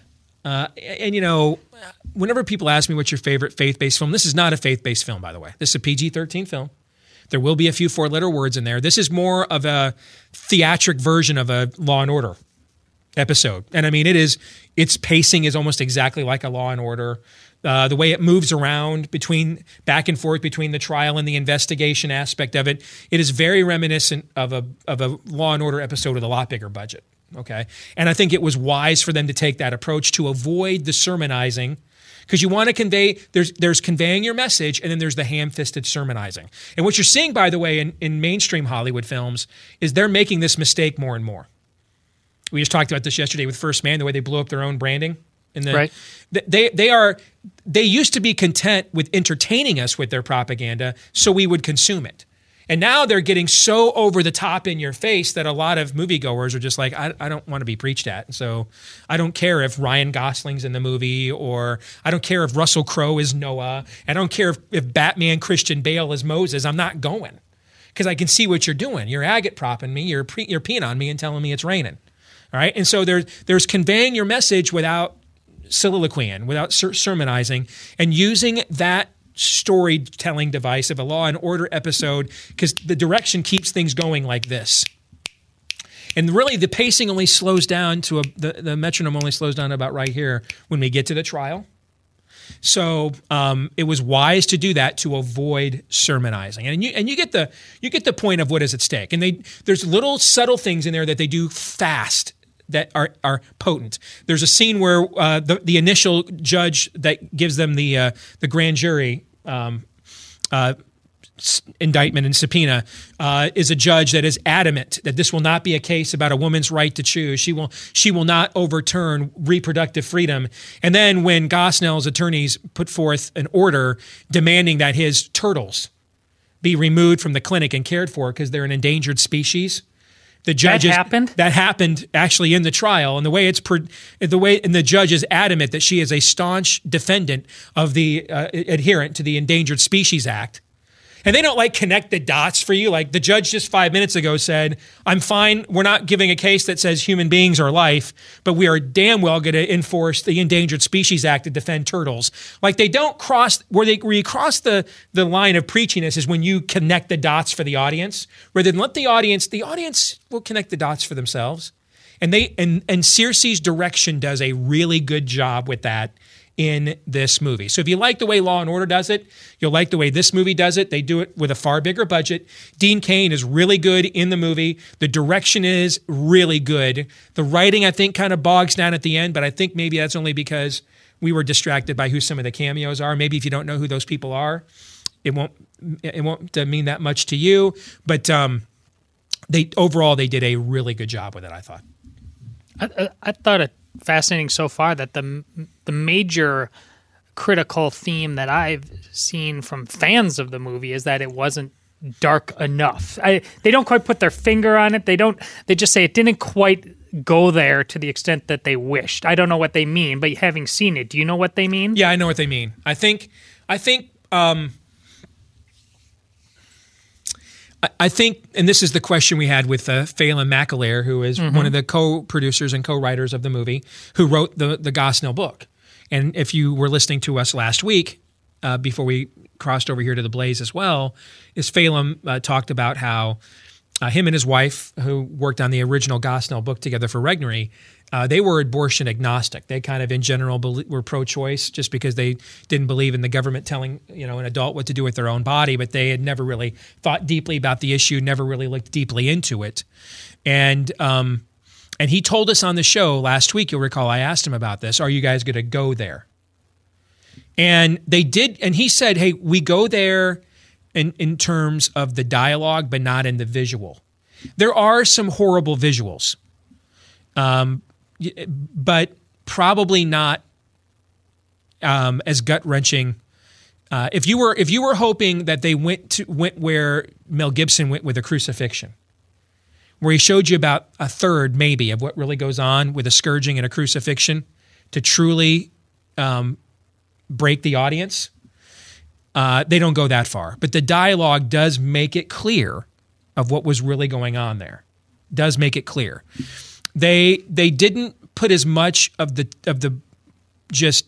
whenever people ask me what's your favorite faith-based film, this is not a faith-based film, by the way. This is a PG-13 film. There will be a few four-letter words in there. This is more of a theatric version of a Law and Order episode. And I mean, its pacing is almost exactly like a Law and Order. The way it moves around back and forth between the trial and the investigation aspect of it, it is very reminiscent of a Law and Order episode with a lot bigger budget. Okay. And I think it was wise for them to take that approach to avoid the sermonizing, because you want to convey, there's conveying your message, and then there's the ham-fisted sermonizing. And what you're seeing, by the way, in mainstream Hollywood films is they're making this mistake more and more. We just talked about this yesterday with First Man, the way they blew up their own branding. Right. They used to be content with entertaining us with their propaganda so we would consume it. And now they're getting so over the top in your face that a lot of moviegoers are just like, I don't want to be preached at. So I don't care if Ryan Gosling's in the movie, or I don't care if Russell Crowe is Noah. I don't care if Batman Christian Bale is Moses. I'm not going because I can see what you're doing. You're agate propping me. You're peeing on me and telling me it's raining. All right. And so there's conveying your message without soliloquying, without sermonizing, and using that storytelling device of a Law and Order episode, because the direction keeps things going like this. And really the pacing only slows down to the metronome only slows down about right here when we get to the trial. So it was wise to do that to avoid sermonizing. And you get the point of what is at stake. And there's little subtle things in there that they do fast that are potent. There's a scene where the initial judge that gives them the grand jury indictment and subpoena is a judge that is adamant that this will not be a case about a woman's right to choose. She will not overturn reproductive freedom. And then when Gosnell's attorneys put forth an order demanding that his turtles be removed from the clinic and cared for because they're an endangered species, the judges that happened actually in the trial, and the judge is adamant that she is a staunch defendant of the adherent to the Endangered Species Act. And they don't connect the dots for you. Like the judge just 5 minutes ago said, I'm fine. We're not giving a case that says human beings are life, but we are damn well going to enforce the Endangered Species Act to defend turtles. Like they don't cross, where you cross the line of preachiness is when you connect the dots for the audience, rather than let the audience will connect the dots for themselves. And Searcy's direction does a really good job with that in this movie. So if you like the way Law and Order does it, you'll like the way this movie does it. They do it with a far bigger budget. Dean Cain is really good in the movie. The direction is really good. The writing, I think, kind of bogs down at the end, but I think maybe that's only because we were distracted by who some of the cameos are. Maybe if you don't know who those people are, it won't mean that much to you. But overall, they did a really good job with it, I thought. I thought it fascinating so far that the major critical theme that I've seen from fans of the movie is that it wasn't dark enough. They don't quite put their finger on it. They just say it didn't quite go there to the extent that they wished. I don't know what they mean, but having seen it, do you know what they mean? Yeah, I know what they mean. I think, and this is the question we had with Phelan McAleer, who is one of the co-producers and co-writers of the movie, who wrote the Gosnell book. And if you were listening to us last week, before we crossed over here to the Blaze as well, is Phelan talked about how him and his wife, who worked on the original Gosnell book together for Regnery, they were abortion agnostic. They kind of, in general, were pro-choice just because they didn't believe in the government telling an adult what to do with their own body, but they had never really thought deeply about the issue, never really looked deeply into it. And he told us on the show last week, you'll recall I asked him about this, are you guys going to go there? And they did, and he said, hey, we go there in terms of the dialogue, but not in the visual. There are some horrible visuals. But probably not as gut-wrenching. If you were hoping that they went where Mel Gibson went with the crucifixion, where he showed you about a third maybe of what really goes on with a scourging and a crucifixion to truly break the audience, they don't go that far. But the dialogue does make it clear of what was really going on there. Does make it clear. They didn't put as much of the just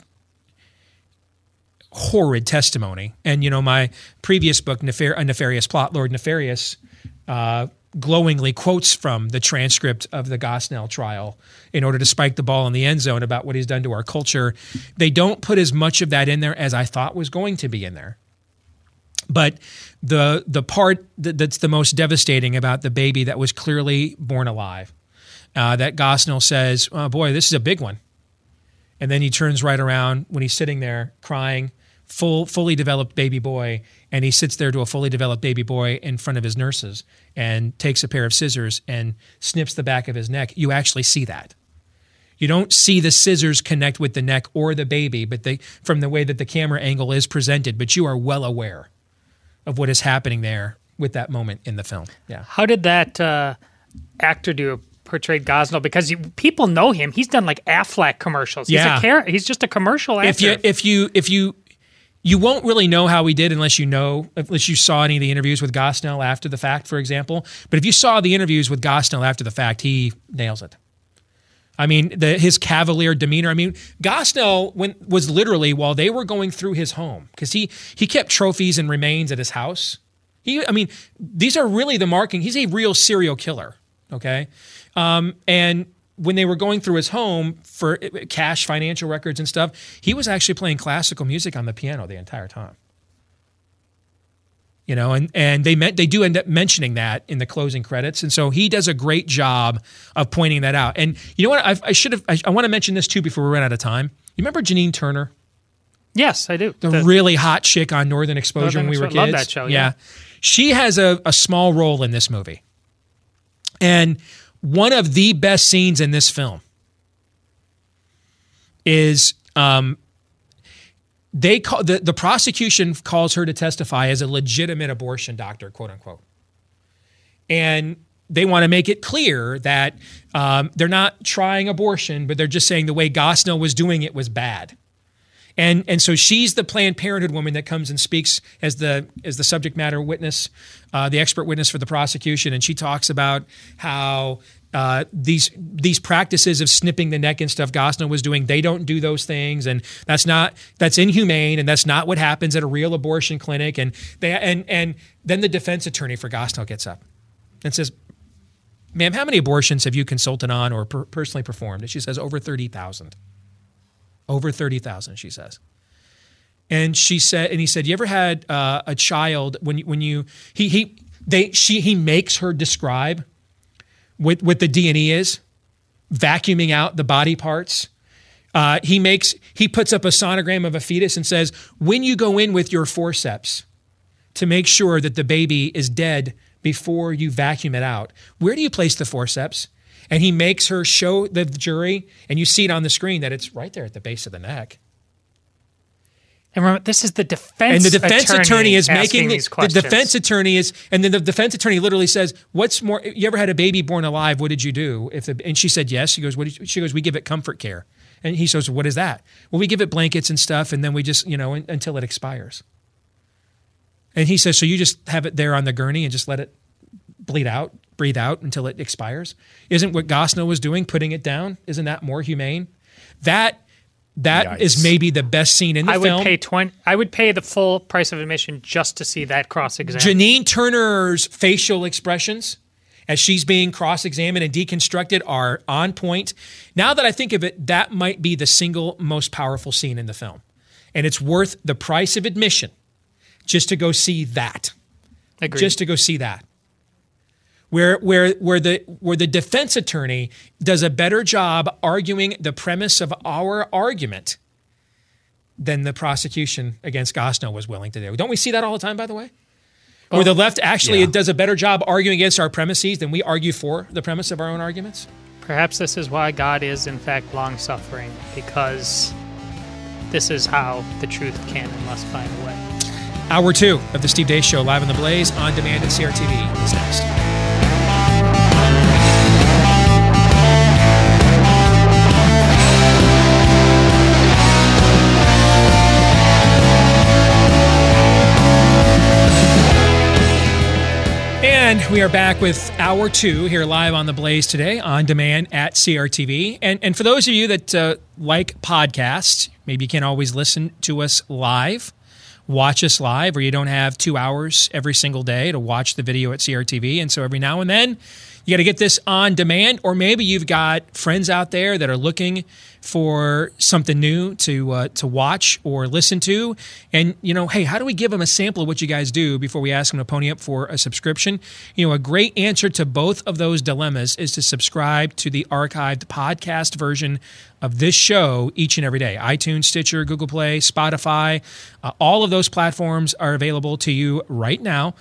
horrid testimony. And my previous book, A Nefarious Plot, Lord Nefarious, glowingly quotes from the transcript of the Gosnell trial in order to spike the ball in the end zone about what he's done to our culture. They don't put as much of that in there as I thought was going to be in there. But the part that's the most devastating about the baby that was clearly born alive, that Gosnell says, oh boy, this is a big one. And then he turns right around when he's sitting there crying, fully developed baby boy, and he sits there to a fully developed baby boy in front of his nurses and takes a pair of scissors and snips the back of his neck. You actually see that. You don't see the scissors connect with the neck or the baby, but from the way that the camera angle is presented, but you are well aware of what is happening there with that moment in the film. Yeah. How did that actor portrayed Gosnell? Because people know him. He's done like Affleck commercials. Yeah. He's just a commercial actor. If you won't really know how he did unless you saw any of the interviews with Gosnell after the fact, for example. But if you saw the interviews with Gosnell after the fact, he nails it. I mean, his cavalier demeanor. I mean, Gosnell was literally, while they were going through his home, because he kept trophies and remains at his house. These are really the marking. He's a real serial killer, okay? And when they were going through his home for cash financial records and stuff, he was actually playing classical music on the piano the entire time. You know, and they do end up mentioning that in the closing credits, and so he does a great job of pointing that out. And you know what? I want to mention this too before we run out of time. You remember Janine Turner? Yes, I do. The really hot chick on Northern Exposure when we were kids. Love that show. Yeah. She has a small role in this movie, and one of the best scenes in this film is the prosecution calls her to testify as a legitimate abortion doctor, quote unquote. And they want to make it clear that they're not trying abortion, but they're just saying the way Gosnell was doing it was bad. And so she's the Planned Parenthood woman that comes and speaks as the subject matter witness, the expert witness for the prosecution, and she talks about how these practices of snipping the neck and stuff Gosnell was doing, they don't do those things, and that's inhumane, and that's not what happens at a real abortion clinic. And then the defense attorney for Gosnell gets up and says, "Ma'am, how many abortions have you consulted on or personally performed?" And she says, "Over 30,000. Over 30,000, she says. And he said, "You ever had a child he makes her describe what the D&E is, vacuuming out the body parts. He puts up a sonogram of a fetus and says, when you go in with your forceps to make sure that the baby is dead before you vacuum it out, where do you place the forceps?" And he makes her show the jury, and you see it on the screen that it's right there at the base of the neck. And remember, this is the defense. And the defense attorney is making these questions. The defense attorney is, and then the defense attorney literally says, "What's more? You ever had a baby born alive? What did you do?" And she said, "Yes." She goes, She goes, "We give it comfort care." And he says, "What is that?" "Well, we give it blankets and stuff, and then we just, until it expires." And he says, "So you just have it there on the gurney and just let it breathe out until it expires? Isn't what Gosnell was doing, putting it down? Isn't that more humane?" That is maybe the best scene in the film. I would pay the full price of admission just to see that cross-examination. Janine Turner's facial expressions as she's being cross-examined and deconstructed are on point. Now that I think of it, that might be the single most powerful scene in the film. And it's worth the price of admission just to go see that. Agreed. Just to go see that. Where the defense attorney does a better job arguing the premise of our argument than the prosecution against Gosnell was willing to do. Don't we see that all the time, by the way? Where the left actually does a better job arguing against our premises than we argue for the premise of our own arguments? Perhaps this is why God is, in fact, long-suffering, because this is how the truth can and must find a way. Hour 2 of the Steve Deace Show, live on the Blaze, on demand at CRTV, is next. And we are back with Hour 2 here live on the Blaze today, on demand at CRTV. And for those of you that like podcasts, maybe you can't always listen to us live, watch us live, or you don't have 2 hours every single day to watch the video at CRTV. And so every now and then, you got to get this on demand, or maybe you've got friends out there that are looking for something new to watch or listen to. And, hey, how do we give them a sample of what you guys do before we ask them to pony up for a subscription? A great answer to both of those dilemmas is to subscribe to the archived podcast version of this show each and every day. iTunes, Stitcher, Google Play, Spotify, all of those platforms are available to you right now.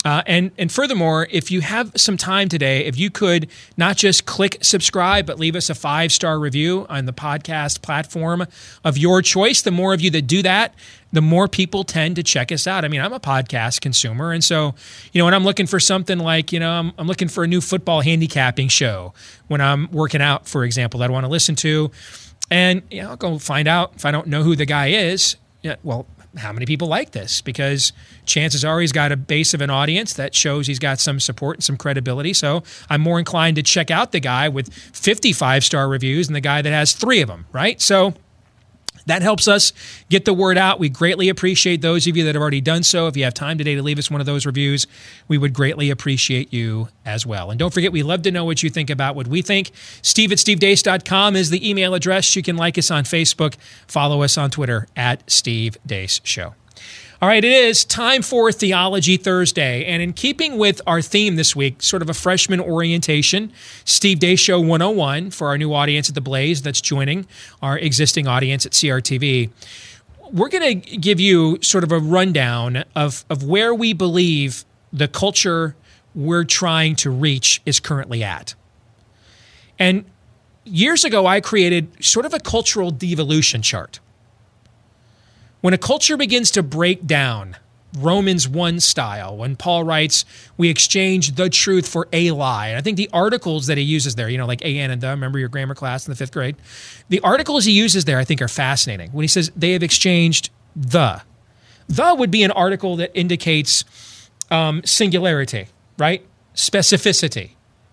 And furthermore, if you have some time today, if you could not just click subscribe, but leave us a 5-star review on the podcast platform of your choice, the more of you that do that, the more people tend to check us out. I mean, I'm a podcast consumer. And so, when I'm looking for something like, I'm looking for a new football handicapping show when I'm working out, for example, that I want to listen to. And I'll go find out if I don't know who the guy is. Well, how many people like this? Because chances are he's got a base of an audience that shows he's got some support and some credibility. So I'm more inclined to check out the guy with 55-star reviews than the guy that has 3 of them, right? So that helps us get the word out. We greatly appreciate those of you that have already done so. If you have time today to leave us one of those reviews, we would greatly appreciate you as well. And don't forget, we love to know what you think about what we think. Steve@stevedeace.com is the email address. You can like us on Facebook, follow us on Twitter @SteveDeace Show. All right, it is time for Theology Thursday. And in keeping with our theme this week, sort of a freshman orientation, Steve Deace Show 101 for our new audience at The Blaze that's joining our existing audience at CRTV. We're going to give you sort of a rundown of where we believe the culture we're trying to reach is currently at. And years ago, I created sort of a cultural devolution chart. When a culture begins to break down Romans 1 style, when Paul writes, we exchange the truth for a lie. And I think the articles that he uses there, like an and the, remember your grammar class in the 5th grade? The articles he uses there I think are fascinating. When he says they have exchanged the would be an article that indicates singularity, right? Specificity,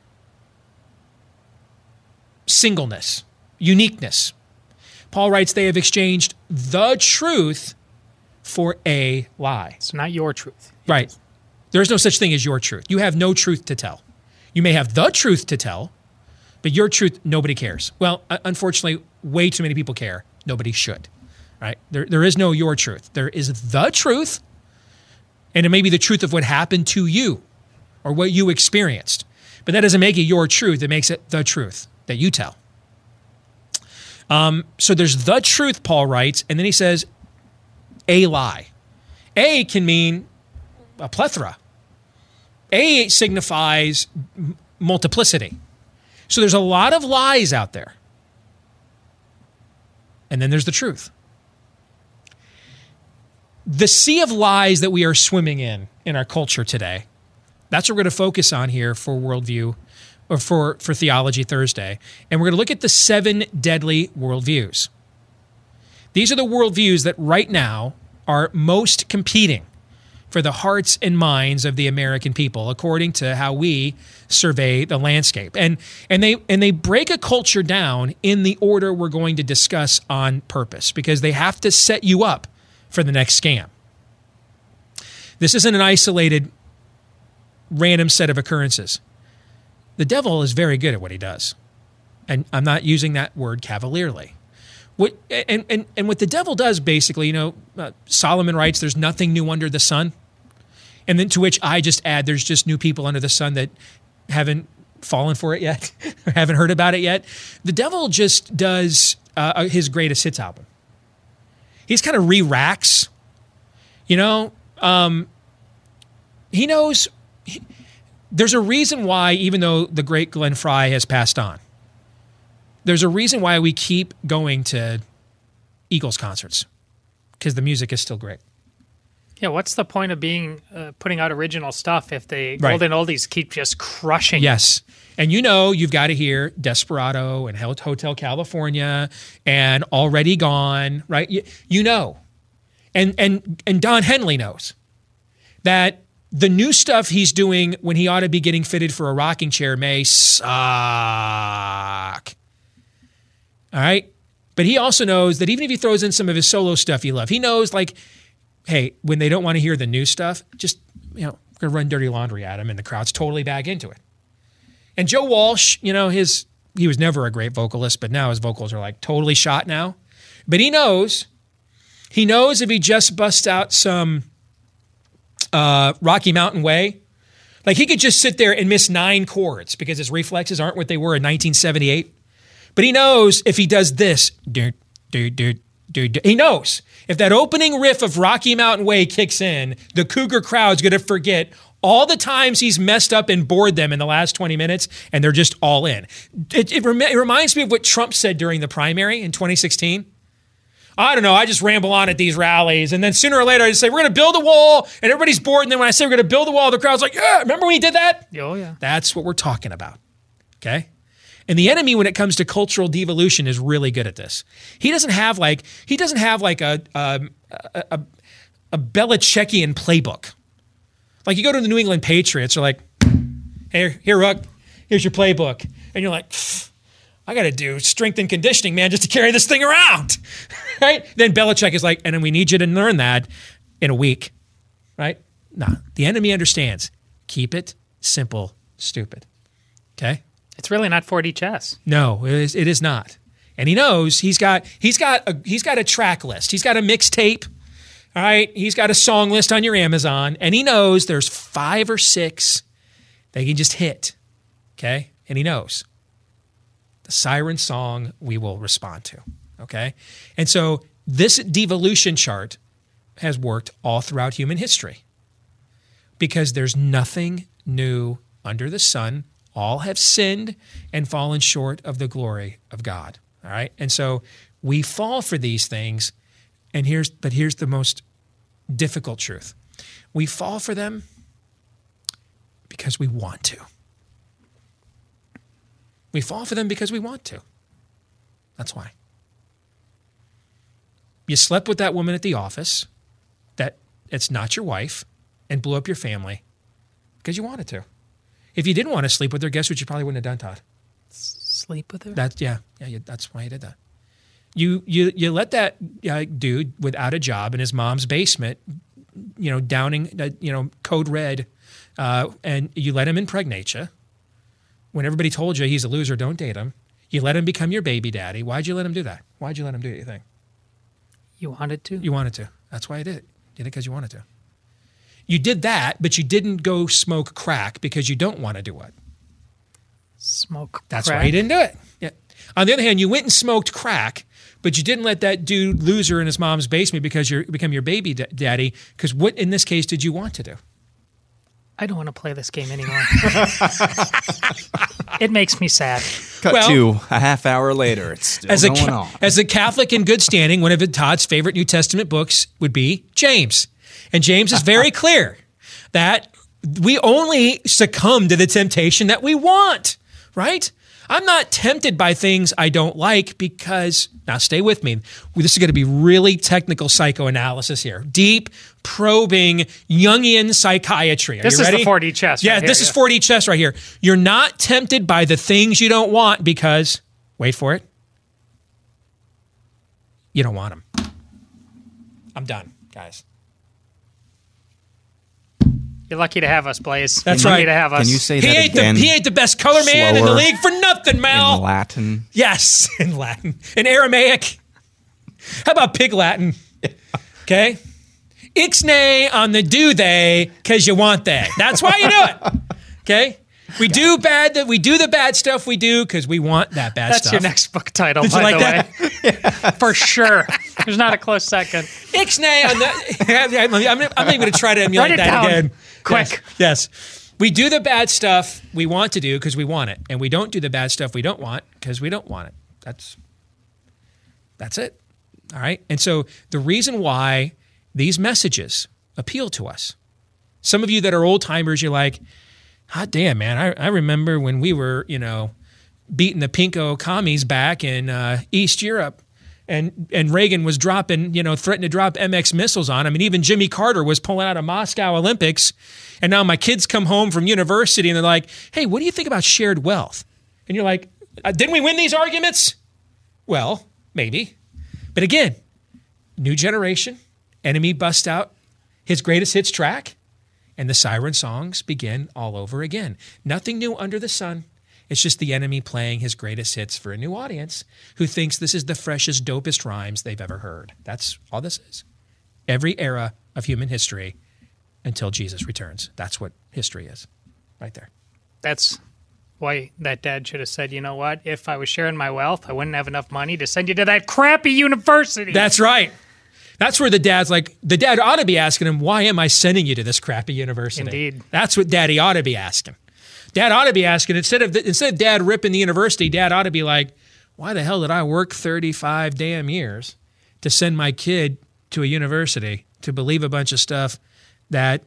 singleness, uniqueness. Paul writes they have exchanged the truth for a lie. It's not your truth. Right. There is no such thing as your truth. You have no truth to tell. You may have the truth to tell, but your truth, nobody cares. Well, unfortunately, way too many people care. Nobody should. Right? There is no your truth. There is the truth, and it may be the truth of what happened to you or what you experienced. But that doesn't make it your truth. It makes it the truth that you tell. So there's the truth, Paul writes, and then he says a lie. A can mean a plethora. A signifies multiplicity. So there's a lot of lies out there. And then there's the truth. The sea of lies that we are swimming in our culture today, that's what we're going to focus on here for Worldview, or for Theology Thursday. And we're going to look at the 7 deadly worldviews. These are the worldviews that right now are most competing for the hearts and minds of the American people, according to how we survey the landscape. And they break a culture down in the order we're going to discuss on purpose, because they have to set you up for the next scam. This isn't an isolated, random set of occurrences. The devil is very good at what he does. And I'm not using that word cavalierly. What the devil does, basically, Solomon writes, there's nothing new under the sun. And then to which I just add, there's just new people under the sun that haven't fallen for it yet, or haven't heard about it yet. The devil just does his greatest hits album. He's kind of re-racks. He knows... There's a reason why, even though the great Glenn Frey has passed on, there's a reason why we keep going to Eagles concerts, because the music is still great. Yeah, what's the point of being putting out original stuff if the golden oldies keep just crushing? Yes. And you've got to hear Desperado and Hotel California and Already Gone, right? And Don Henley knows that the new stuff he's doing when he ought to be getting fitted for a rocking chair may suck. All right? But he also knows that even if he throws in some of his solo stuff you love, he knows, hey, when they don't want to hear the new stuff, just, going to run dirty laundry at him, and the crowd's totally back into it. And Joe Walsh, he was never a great vocalist, but now his vocals are totally shot now. But he knows if he just busts out some Rocky Mountain Way, he could just sit there and miss 9 chords because his reflexes aren't what they were in 1978. But he knows if he does this, he knows if that opening riff of Rocky Mountain Way kicks in, the Cougar crowd's going to forget all the times he's messed up and bored them in the last 20 minutes, and they're just all in. It reminds me of what Trump said during the primary in 2016. I don't know. I just ramble on at these rallies. And then sooner or later, I just say, we're going to build a wall. And everybody's bored. And then when I say we're going to build a wall, the crowd's like, yeah, remember when he did that? Oh, yeah. That's what we're talking about. Okay? And the enemy, when it comes to cultural devolution, is really good at this. He doesn't have like a Belichickian playbook. Like you go to the New England Patriots, they're like, hey, here, Rook, here's your playbook. And you're like, I got to do strength and conditioning, man, just to carry this thing around, right? Then Belichick is like, and then we need you to learn that in a week, right? No, the enemy understands. Keep it simple, stupid, okay? It's really not 4D chess. No, it is not. And he knows he's got a track list. He's got a mixtape, all right? He's got a song list on your Amazon, and he knows there's 5 or 6 that he can just hit, okay? And he knows. The siren song we will respond to, okay? And so this devolution chart has worked all throughout human history because there's nothing new under the sun. All have sinned and fallen short of the glory of God, all right? And so we fall for these things, and here's the most difficult truth. We fall for them because we want to. We fall for them because we want to. That's why. You slept with that woman at the office that it's not your wife and blew up your family because you wanted to. If you didn't want to sleep with her, guess what you probably wouldn't have done, Todd? Sleep with her? That's why you did that. You let that dude without a job in his mom's basement, downing, code red, and you let him impregnate you. When everybody told you he's a loser, don't date him. You let him become your baby daddy. Why'd you let him do that? Why'd you let him do it, you think? You wanted to? You wanted to. That's why I did it. You did it because you wanted to. You did that, but you didn't go smoke crack because you don't want to do what? Smoke That's crack? why you didn't do it. Yeah. On the other hand, you went and smoked crack, but you didn't let that dude loser in his mom's basement because you become your baby daddy, because what in this case did you want to do? I don't want to play this game anymore. It makes me sad. Cut to a half hour later. It's still going on. As a Catholic in good standing, one of Todd's favorite New Testament books would be James. And James is very clear that we only succumb to the temptation that we want, right? I'm not tempted by things I don't like because, now stay with me, this is going to be really technical psychoanalysis here. Deep, probing, Jungian psychiatry. Are this you ready? Is the 4D chess Yeah, right this here, is 4D chess right here. You're not tempted by the things you don't want because, wait for it, you don't want them. I'm done, guys. You're lucky to have us, Blaze. That's You're lucky right. to have us. Can you say that again? He ain't the best color man in the league for nothing, Mal. In Latin? Yes, in Latin. In Aramaic. How about Pig Latin? Okay? Ixnay on the do they because you want they. That's why you do it. Okay? We do the bad stuff we do because we want that bad stuff. That's your next book title, Did you by like the way. For sure. There's not a close second. Ixnay on the... I'm not even going to try to emulate that down. again. Quick. Yes. We do the bad stuff we want to do because we want it. And we don't do the bad stuff we don't want because we don't want it. That's it. All right? And so the reason why these messages appeal to us, some of you that are old timers, you're like, hot damn, man, I remember when we were, beating the Pinko commies back in East Europe. And Reagan was dropping, threatening to drop MX missiles on him. And even Jimmy Carter was pulling out of Moscow Olympics. And now my kids come home from university and they're like, hey, what do you think about shared wealth? And you're like, didn't we win these arguments? Well, maybe. But again, new generation, enemy bust out his greatest hits track, and the siren songs begin all over again. Nothing new under the sun. It's just the enemy playing his greatest hits for a new audience who thinks this is the freshest, dopest rhymes they've ever heard. That's all this is. Every era of human history until Jesus returns. That's what history is, right there. That's why that dad should have said, you know what? If I was sharing my wealth, I wouldn't have enough money to send you to that crappy university. That's right. That's where the dad ought to be asking him, why am I sending you to this crappy university? Indeed. That's what daddy ought to be asking. Dad ought to be asking, instead of dad ripping the university, dad ought to be like, why the hell did I work 35 damn years to send my kid to a university to believe a bunch of stuff that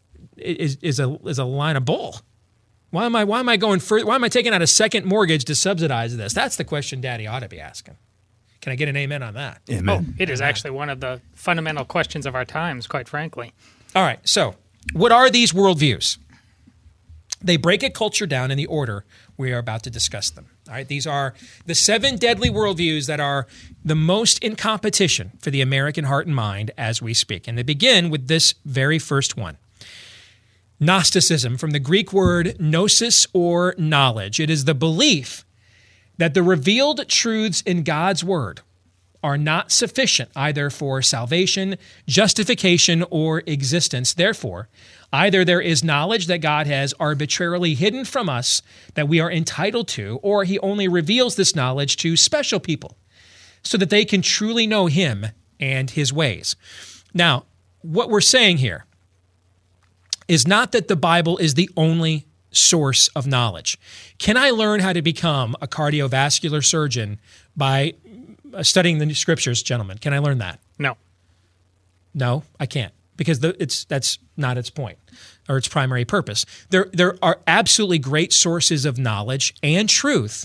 is a line of bull? Why am I going further? Why am I taking out a second mortgage to subsidize this? That's the question daddy ought to be asking. Can I get an amen on that? Amen. It is actually one of the fundamental questions of our times, quite frankly. All right. So what are these worldviews? They break a culture down in the order we are about to discuss them. All right. These are the 7 deadly worldviews that are the most in competition for the American heart and mind as we speak. And they begin with this very first one. Gnosticism, from the Greek word gnosis or knowledge. It is the belief that the revealed truths in God's word are not sufficient either for salvation, justification, or existence. Therefore, either there is knowledge that God has arbitrarily hidden from us that we are entitled to, or he only reveals this knowledge to special people so that they can truly know him and his ways. Now, what we're saying here is not that the Bible is the only source of knowledge. Can I learn how to become a cardiovascular surgeon by studying the scriptures, gentlemen? Can I learn that? No. No, I can't, because that's not its point or its primary purpose. There are absolutely great sources of knowledge and truth,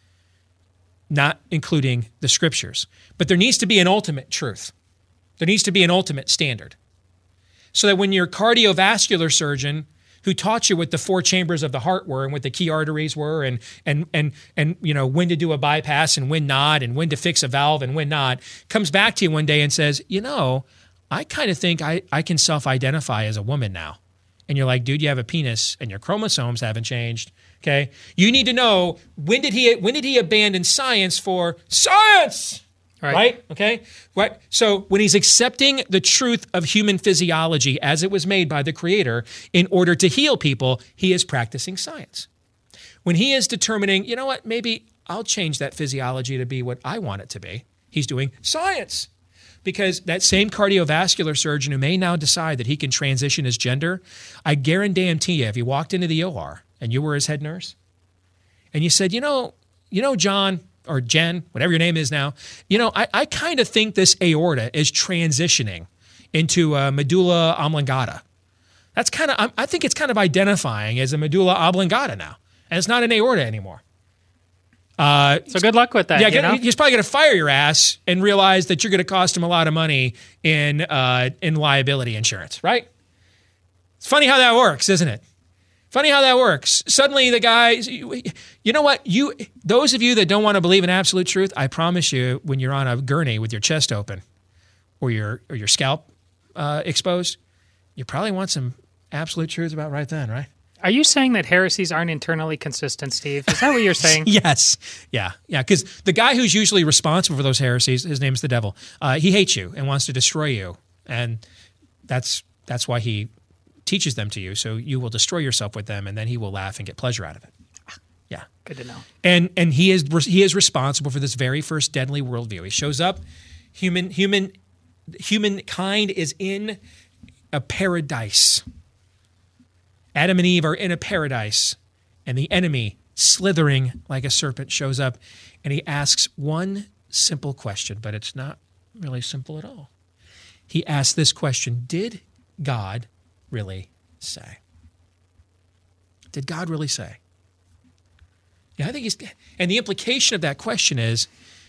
not including the scriptures. But there needs to be an ultimate truth. There needs to be an ultimate standard. So that when your cardiovascular surgeon who taught you what the 4 chambers of the heart were and what the key arteries were and you know when to do a bypass and when not and when to fix a valve and when not, comes back to you one day and says, you know, I kind of think I can self-identify as a woman now. And you're like, dude, you have a penis and your chromosomes haven't changed. Okay. You need to know when did he abandon science for science? Right? Okay? Right? So when he's accepting the truth of human physiology as it was made by the Creator in order to heal people, he is practicing science. When he is determining, you know what, maybe I'll change that physiology to be what I want it to be, he's doing science. Because that same cardiovascular surgeon who may now decide that he can transition his gender, I guarantee you, if you walked into the OR and you were his head nurse and you said, you know, John, or Jen, whatever your name is now, you know, I kind of think this aorta is transitioning into medulla oblongata. That's kind of, I think it's kind of identifying as a medulla oblongata now, and it's not an aorta anymore. So good luck with that. Yeah, he's probably going to fire your ass and realize that you're going to cost him a lot of money in liability insurance, right? It's funny how that works, isn't it? Funny how that works. Suddenly the guys, you know what? Those of you that don't want to believe in absolute truth, I promise you, when you're on a gurney with your chest open or your scalp exposed, you probably want some absolute truth about right then, right? Are you saying that heresies aren't internally consistent, Steve? Is that what you're saying? Yes. Yeah. Because the guy who's usually responsible for those heresies, his name's the devil. He hates you and wants to destroy you. And that's why he teaches them to you, so you will destroy yourself with them, and then he will laugh and get pleasure out of it. Yeah. Good to know. And he is responsible for this very first deadly worldview. He shows up, humankind is in a paradise. Adam and Eve are in a paradise, and the enemy, slithering like a serpent, shows up, and he asks one simple question, but it's not really simple at all. He asks this question: did God really say? Did God really say? Yeah, I think and the implication of that question is,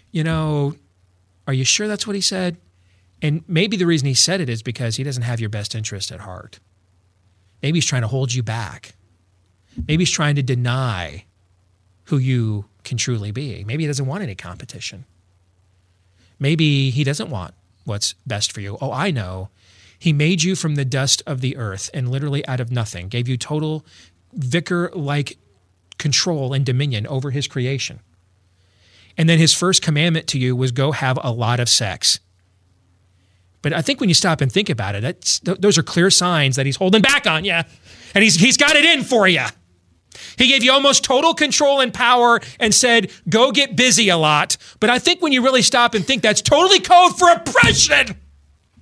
are you sure that's what he said? And maybe the reason he said it is because he doesn't have your best interest at heart. Maybe he's trying to hold you back. Maybe he's trying to deny who you can truly be. Maybe he doesn't want any competition. Maybe he doesn't want what's best for you. Oh, I know. He made you from the dust of the earth and literally out of nothing, gave you total vicar-like control and dominion over his creation. And then his first commandment to you was go have a lot of sex. But I think when you stop and think about it, those are clear signs that he's holding back on you. And he's got it in for you. He gave you almost total control and power and said, go get busy a lot. But I think when you really stop and think, that's totally code for oppression.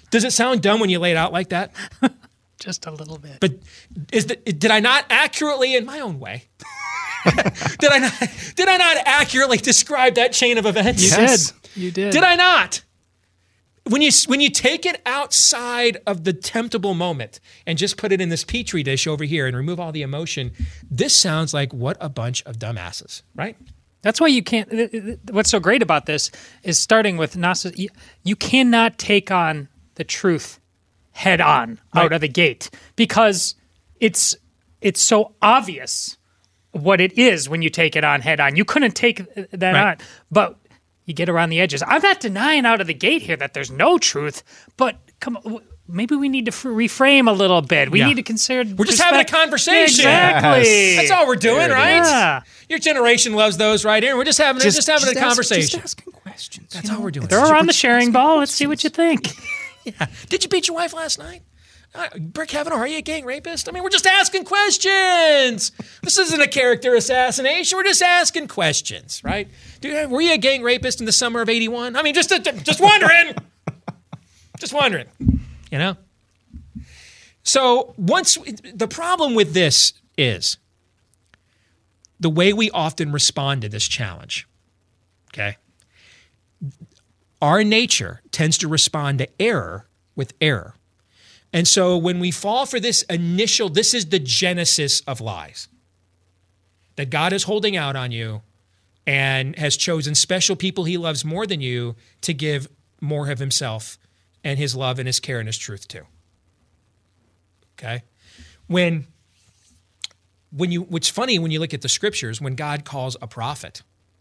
Does it sound dumb when you lay it out like that? Just a little bit. But did I not accurately, in my own way, did I not accurately describe that chain of events? You did. Did I not? When you take it outside of the temptable moment and just put it in this petri dish over here and remove all the emotion, this sounds like what a bunch of dumbasses, right? That's why you can't. What's so great about this is starting with Gnosticism. You cannot take on the truth head on out of the gate because it's so obvious what it is when you take it on head on. You couldn't take that on, but you get around the edges. I'm not denying out of the gate here that there's no truth, but come on, maybe we need to reframe a little bit. We need to consider. We're just having a conversation. Exactly. Yes. That's all we're doing, right? Yeah. Your generation loves those, right? Aaron, we're just having a conversation. Just asking questions. That's all we're doing. Throw around the sharing ball. Let's see what you think. Yeah. Did you beat your wife last night? Brick Kavanaugh, are you a gang rapist? I mean, we're just asking questions. This isn't a character assassination. We're just asking questions, right? Were you a gang rapist in the summer of '81? I mean, just wondering. Just wondering, you know? So the problem with this is the way we often respond to this challenge, okay? Our nature tends to respond to error with error. And so when we fall for this is the genesis of lies. That God is holding out on you and has chosen special people he loves more than you to give more of himself and his love and his care and his truth to. Okay? What's funny when you look at the scriptures, when God calls a prophet,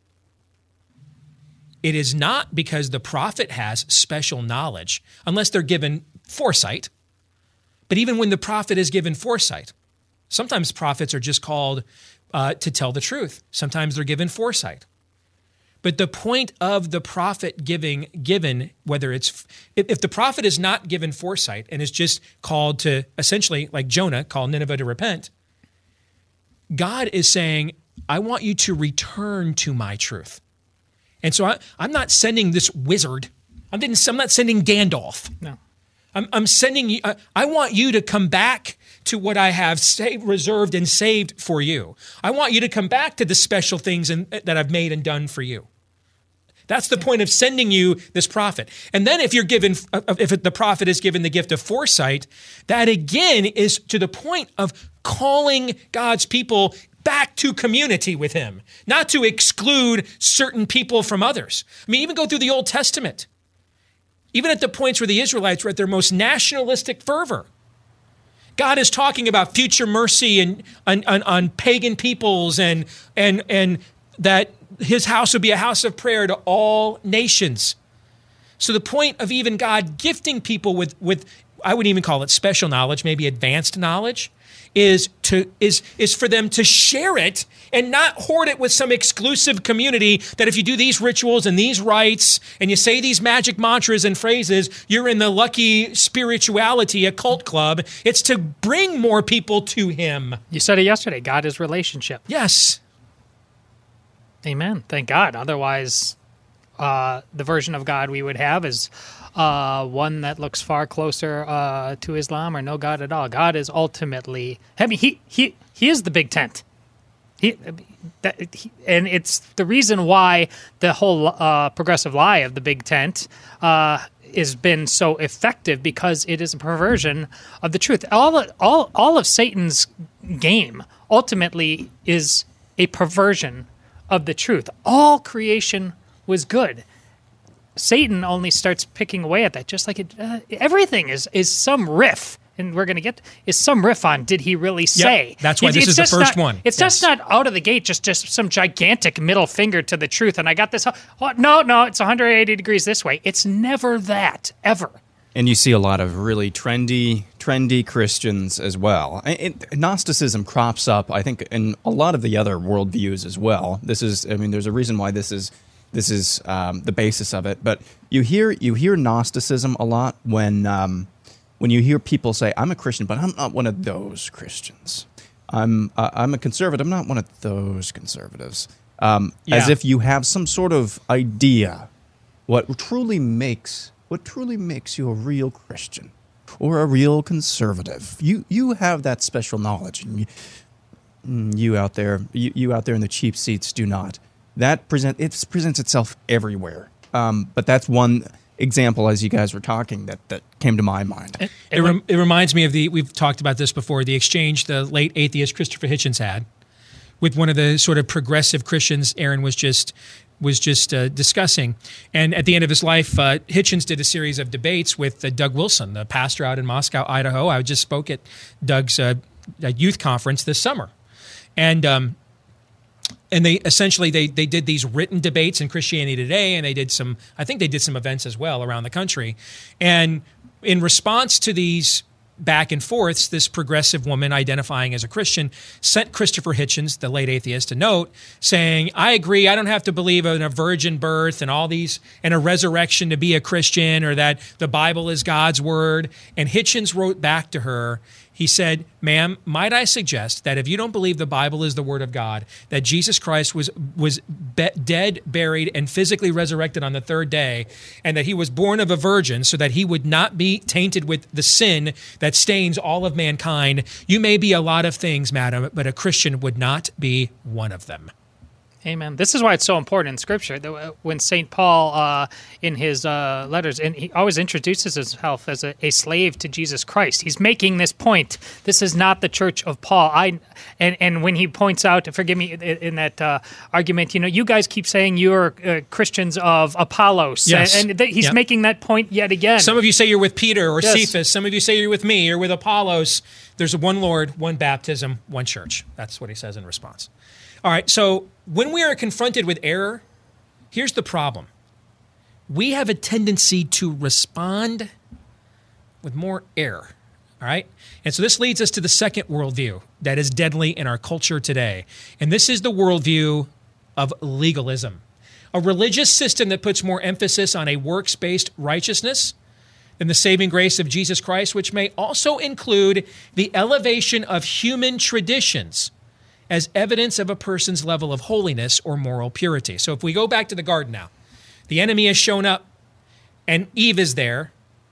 it is not because the prophet has special knowledge, unless they're given foresight. But even when the prophet is given foresight, sometimes prophets are just called to tell the truth. Sometimes they're given foresight. But the point of the prophet given, whether it's, if the prophet is not given foresight and is just called to essentially, like Jonah, call Nineveh to repent, God is saying, I want you to return to my truth. And so I'm not sending this wizard. I'm not sending Gandalf. No. I'm sending you, I want you to come back to what I have reserved and saved for you. I want you to come back to the special things that I've made and done for you. That's the point of sending you this prophet. And then if the prophet is given the gift of foresight, that again is to the point of calling God's people back to community with him, not to exclude certain people from others. I mean, even go through the Old Testament. Even at the points where the Israelites were at their most nationalistic fervor, God is talking about future mercy on pagan peoples and that his house would be a house of prayer to all nations. So the point of even God gifting people with I wouldn't even call it special knowledge, maybe advanced knowledge, is for them to share it and not hoard it with some exclusive community that if you do these rituals and these rites and you say these magic mantras and phrases, you're in the lucky spirituality occult club. It's to bring more people to him. You said it yesterday. God is relationship. Yes. Amen. Thank God. Otherwise, the version of God we would have is one that looks far closer to Islam or no God at all. God is ultimately, I mean, he is the big tent. And it's the reason why the whole progressive lie of the big tent has been so effective, because it is a perversion of the truth. All of Satan's game ultimately is a perversion of the truth. All creation was good. Satan only starts picking away at that, just like everything is some riff, and we're going to get is some riff on did he really say? Yep, that's why this is the first one. It's just not out of the gate, just some gigantic middle finger to the truth. And I got this. No, it's 180 degrees this way. It's never that, ever. And you see a lot of really trendy Christians as well. Gnosticism crops up, I think, in a lot of the other worldviews as well. There's a reason why this is the basis of it. But you hear Gnosticism a lot when you hear people say, "I'm a Christian, but I'm not one of those Christians. I'm a conservative. I'm not one of those conservatives." As if you have some sort of idea what truly makes what truly makes you a real Christian or a real conservative. You have that special knowledge, and you out there in the cheap seats do not. It presents itself everywhere. But that's one example, as you guys were talking, that came to my mind. It reminds me of we've talked about this before, the exchange the late atheist Christopher Hitchens had with one of the sort of progressive Christians Aaron was just discussing. And at the end of his life, Hitchens did a series of debates with Doug Wilson, the pastor out in Moscow, Idaho. I just spoke at Doug's youth conference this summer. And they essentially they did these written debates in Christianity Today, and they did some events as well around the country. And in response to these back and forths, this progressive woman identifying as a Christian sent Christopher Hitchens, the late atheist, a note saying, I agree, I don't have to believe in a virgin birth and all these and a resurrection to be a Christian, or that the Bible is God's word. And Hitchens wrote back to her, he said, ma'am, might I suggest that if you don't believe the Bible is the word of God, that Jesus Christ was dead, buried, and physically resurrected on the third day, and that he was born of a virgin so that he would not be tainted with the sin that stains all of mankind. You may be a lot of things, madam, but a Christian would not be one of them. Amen. This is why it's so important in Scripture. When St. Paul, in his letters, and he always introduces himself as a slave to Jesus Christ. He's making this point. This is not the church of Paul. And when he points out, forgive me, in that argument, you guys keep saying you're Christians of Apollos. Yes. And he's making that point yet again. Some of you say you're with Peter or Yes. Cephas. Some of you say you're with me or with Apollos. There's one Lord, one baptism, one church. That's what he says in response. All right, so when we are confronted with error, here's the problem. We have a tendency to respond with more error, all right? And so this leads us to the second worldview that is deadly in our culture today. And this is the worldview of legalism, a religious system that puts more emphasis on a works-based righteousness than the saving grace of Jesus Christ, which may also include the elevation of human traditions as evidence of a person's level of holiness or moral purity. So if we go back to the garden now, the enemy has shown up and Eve is there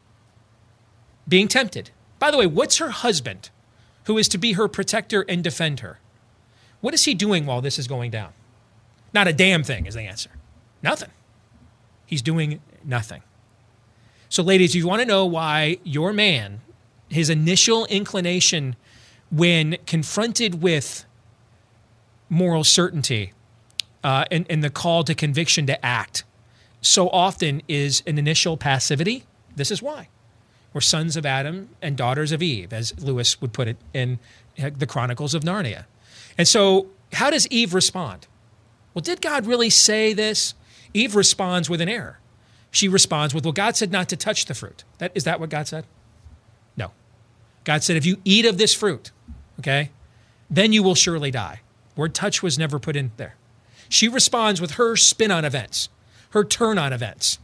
being tempted. By the way, what's her husband, who is to be her protector and defend her? What is he doing while this is going down? Not a damn thing is the answer. Nothing. He's doing nothing. So ladies, if you want to know why your man, his initial inclination when confronted with moral certainty and the call to conviction to act so often is an initial passivity, this is why. We're sons of Adam and daughters of Eve, as Lewis would put it in the Chronicles of Narnia. And so how does Eve respond? Well, did God really say this? Eve responds with an error. She responds with, well, God said not to touch the fruit. Is that what God said? No. God said, if you eat of this fruit, okay, then you will surely die. Word touch was never put in there. She responds with her spin on events, her turn on events.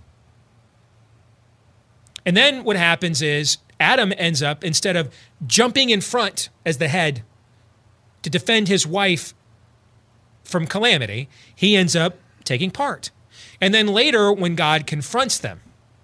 And then what happens is Adam ends up, instead of jumping in front as the head to defend his wife from calamity, he ends up taking part. And then later, when God confronts them,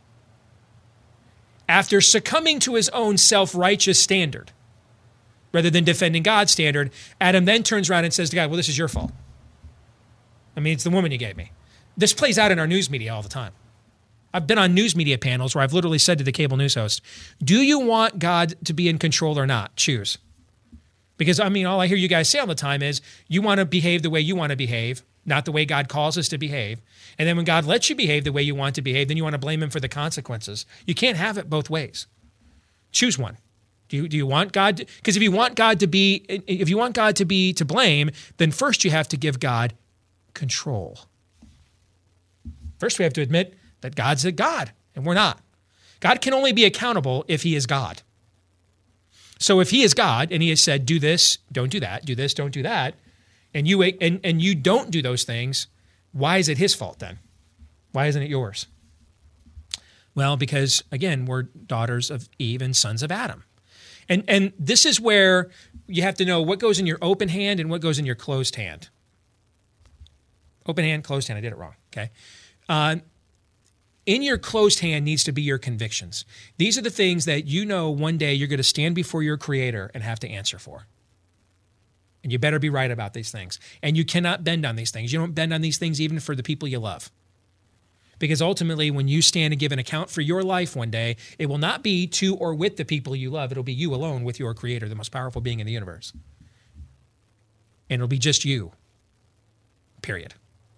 after succumbing to his own self-righteous standard, rather than defending God's standard, Adam then turns around and says to God, well, this is your fault. I mean, it's the woman you gave me. This plays out in our news media all the time. I've been on news media panels where I've literally said to the cable news host, do you want God to be in control or not? Choose. Because, I mean, all I hear you guys say all the time is you want to behave the way you want to behave, not the way God calls us to behave. And then when God lets you behave the way you want to behave, then you want to blame him for the consequences. You can't have it both ways. Choose one. Do you want God? Because if you want God to be to blame, then first you have to give God control. First we have to admit that God's a God, and we're not. God can only be accountable if he is God. So if he is God and he has said, do this, don't do that, do this, don't do that, and you don't do those things, why is it his fault then? Why isn't it yours? Well, because again, we're daughters of Eve and sons of Adam. And this is where you have to know what goes in your open hand and what goes in your closed hand. Open hand, closed hand, I did it wrong, okay? in your closed hand needs to be your convictions. These are the things that you know one day you're going to stand before your Creator and have to answer for. And you better be right about these things. And you cannot bend on these things. You don't bend on these things even for the people you love. Because ultimately, when you stand and give an account for your life one day, it will not be to or with the people you love. It'll be you alone with your Creator, the most powerful being in the universe. And it'll be just you. Period.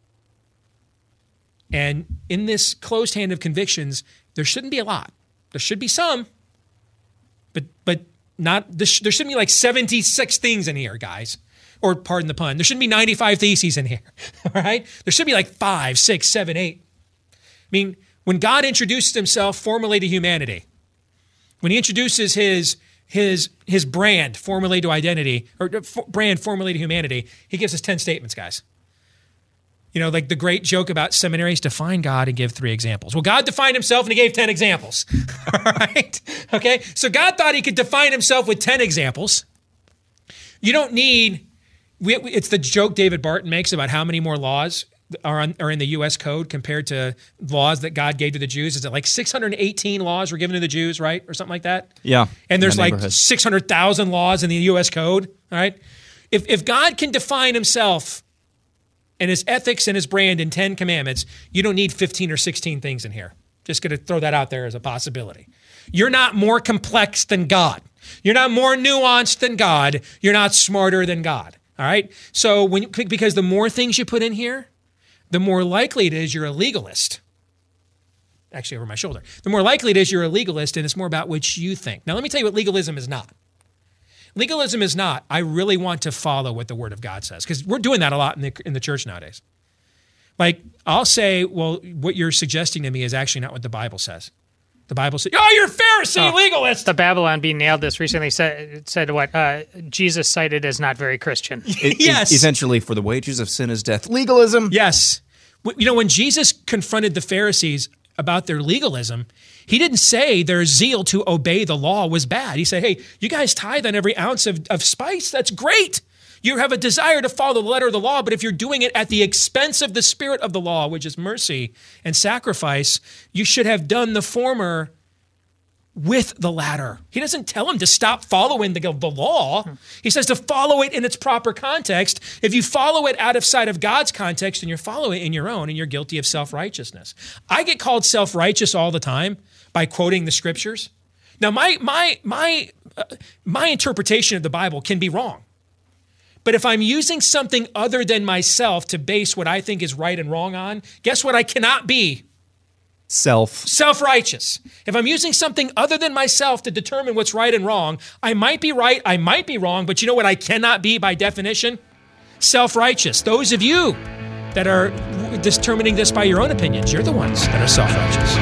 And in this closed hand of convictions, there shouldn't be a lot. There should be some, but not. There shouldn't be like 76 things in here, guys. Or pardon the pun. There shouldn't be 95 theses in here. All right? There should be like 5, 6, 7, 8. I mean, when God introduces himself formally to humanity, when he introduces his brand formally to identity, or brand formally to humanity, he gives us 10 statements, guys. You know, like the great joke about seminaries, define God and give 3 examples. Well, God defined himself and he gave 10 examples. All right? Okay? So God thought he could define himself with 10 examples. You don't need, it's the joke David Barton makes about how many more laws are in the U.S. Code compared to laws that God gave to the Jews. Is it like 618 laws were given to the Jews, right? Or something like that? Yeah. And there's like 600,000 laws in the U.S. Code, all right? If God can define himself and his ethics and his brand in 10 commandments, you don't need 15 or 16 things in here. Just going to throw that out there as a possibility. You're not more complex than God. You're not more nuanced than God. You're not smarter than God, all right? So because the more things you put in here, the more likely it is you're a legalist. Actually, over my shoulder. The more likely it is you're a legalist, and it's more about what you think. Now, let me tell you what legalism is not. Legalism is not, I really want to follow what the Word of God says, because we're doing that a lot in the church nowadays. Like, I'll say, well, what you're suggesting to me is actually not what the Bible says. The Bible says, oh, you're a Pharisee, legalist. The Babylon being nailed this recently said what? Jesus cited as not very Christian. Yes. Essentially, for the wages of sin is death. Legalism. Yes. You know, when Jesus confronted the Pharisees about their legalism, he didn't say their zeal to obey the law was bad. He said, hey, you guys tithe on every ounce of spice. That's great. You have a desire to follow the letter of the law, but if you're doing it at the expense of the spirit of the law, which is mercy and sacrifice, you should have done the former with the latter. He doesn't tell them to stop following the law. He says to follow it in its proper context. If you follow it out of sight of God's context, then you're following it in your own, and you're guilty of self-righteousness. I get called self-righteous all the time by quoting the scriptures. Now, my interpretation of the Bible can be wrong. But if I'm using something other than myself to base what I think is right and wrong on, guess what I cannot be? Self-righteous. If I'm using something other than myself to determine what's right and wrong, I might be right, I might be wrong, but you know what I cannot be by definition? Self-righteous. Those of you that are determining this by your own opinions, you're the ones that are self-righteous.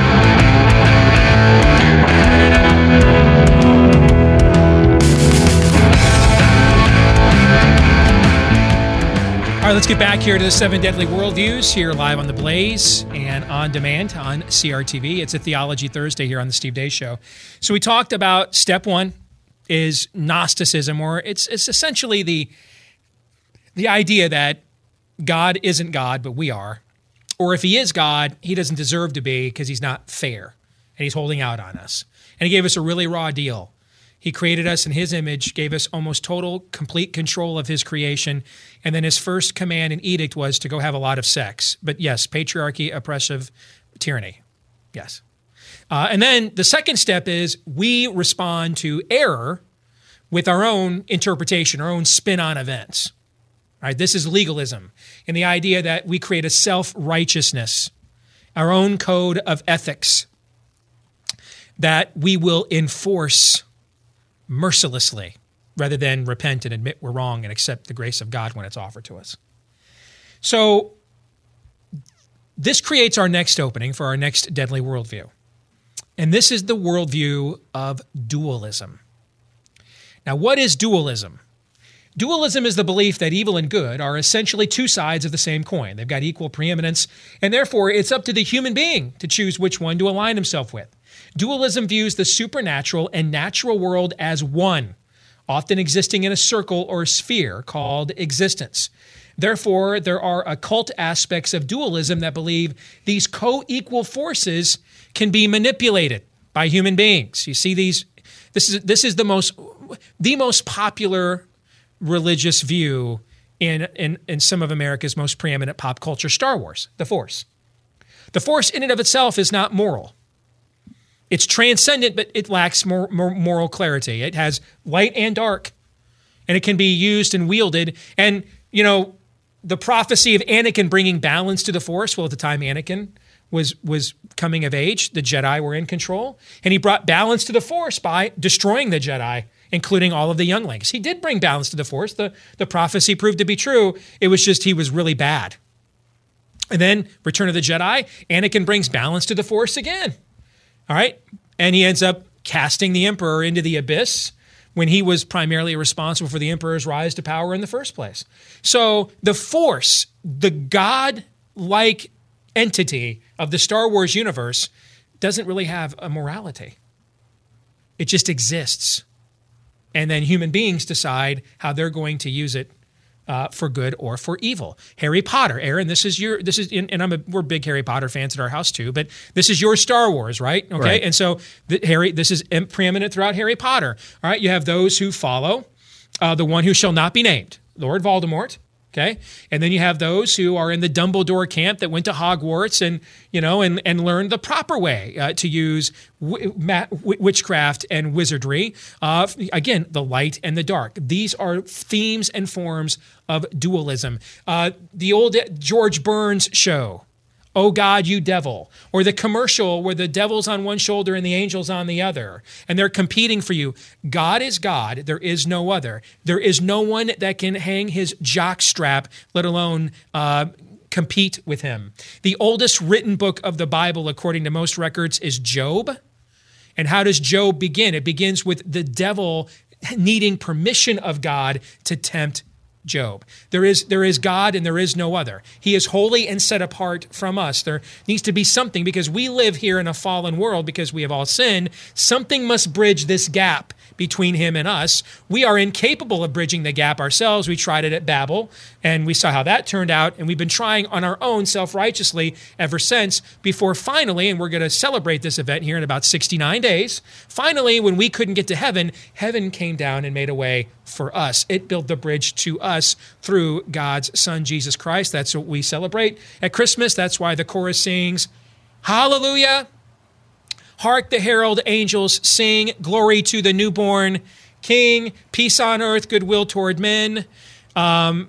All right, let's get back here to the 7 Deadly Worldviews here live on The Blaze and on demand on CRTV. It's a Theology Thursday here on the Steve Deace Show. So we talked about step 1 is Gnosticism, or it's essentially the idea that God isn't God, but we are. Or if he is God, he doesn't deserve to be because he's not fair and he's holding out on us. And he gave us a really raw deal. He created us in his image, gave us almost total, complete control of his creation. And then his first command and edict was to go have a lot of sex. But yes, patriarchy, oppressive, tyranny. Yes. And then the second step is we respond to error with our own interpretation, our own spin on events. All right, this is legalism. And the idea that we create a self-righteousness, our own code of ethics that we will enforce mercilessly rather than repent and admit we're wrong and accept the grace of God when it's offered to us. So this creates our next opening for our next deadly worldview. And this is the worldview of dualism. Now, what is dualism? Dualism is the belief that evil and good are essentially two sides of the same coin. They've got equal preeminence, and therefore it's up to the human being to choose which one to align himself with. Dualism views the supernatural and natural world as one, often existing in a circle or a sphere called existence. Therefore, there are occult aspects of dualism that believe these co-equal forces can be manipulated by human beings. You see these. This is the most popular religious view in some of America's most preeminent pop culture, Star Wars, the Force. The Force in and of itself is not moral. It's transcendent, but it lacks moral clarity. It has light and dark, and it can be used and wielded. And, you know, the prophecy of Anakin bringing balance to the Force, well, at the time Anakin was coming of age, the Jedi were in control, and he brought balance to the Force by destroying the Jedi, including all of the younglings. He did bring balance to the Force. The prophecy proved to be true. It was just he was really bad. And then Return of the Jedi, Anakin brings balance to the Force again. All right? And he ends up casting the Emperor into the abyss when he was primarily responsible for the Emperor's rise to power in the first place. So the Force, the God-like entity of the Star Wars universe, doesn't really have a morality. It just exists. And then human beings decide how they're going to use it for good or for evil. Harry Potter, Aaron, we're big Harry Potter fans at our house too, but this is your Star Wars, right? Okay. Right. And so this is preeminent throughout Harry Potter. All right. You have those who follow the one who shall not be named, Lord Voldemort. Okay. And then you have those who are in the Dumbledore camp that went to Hogwarts and learned the proper way to use witchcraft and wizardry. Again, the light and the dark. These are themes and forms of dualism. The old George Burns show, "Oh God, you devil," or the commercial where the devil's on one shoulder and the angel's on the other, and they're competing for you. God is God. There is no other. There is no one that can hang his jock strap, let alone compete with him. The oldest written book of the Bible, according to most records, is Job. And how does Job begin? It begins with the devil needing permission of God to tempt Job. There is God and there is no other. He is holy and set apart from us. There needs to be something, because we live here in a fallen world because we have all sinned. Something must bridge this gap between him and us. We are incapable of bridging the gap ourselves. We tried it at Babel, and we saw how that turned out, and we've been trying on our own self-righteously ever since, before finally, and we're going to celebrate this event here in about 69 days, finally, when we couldn't get to heaven, heaven came down and made a way for us. It built the bridge to us through God's Son, Jesus Christ. That's what we celebrate at Christmas. That's why the chorus sings, "Hallelujah! Hark the herald angels sing, glory to the newborn King, peace on earth, goodwill toward men." God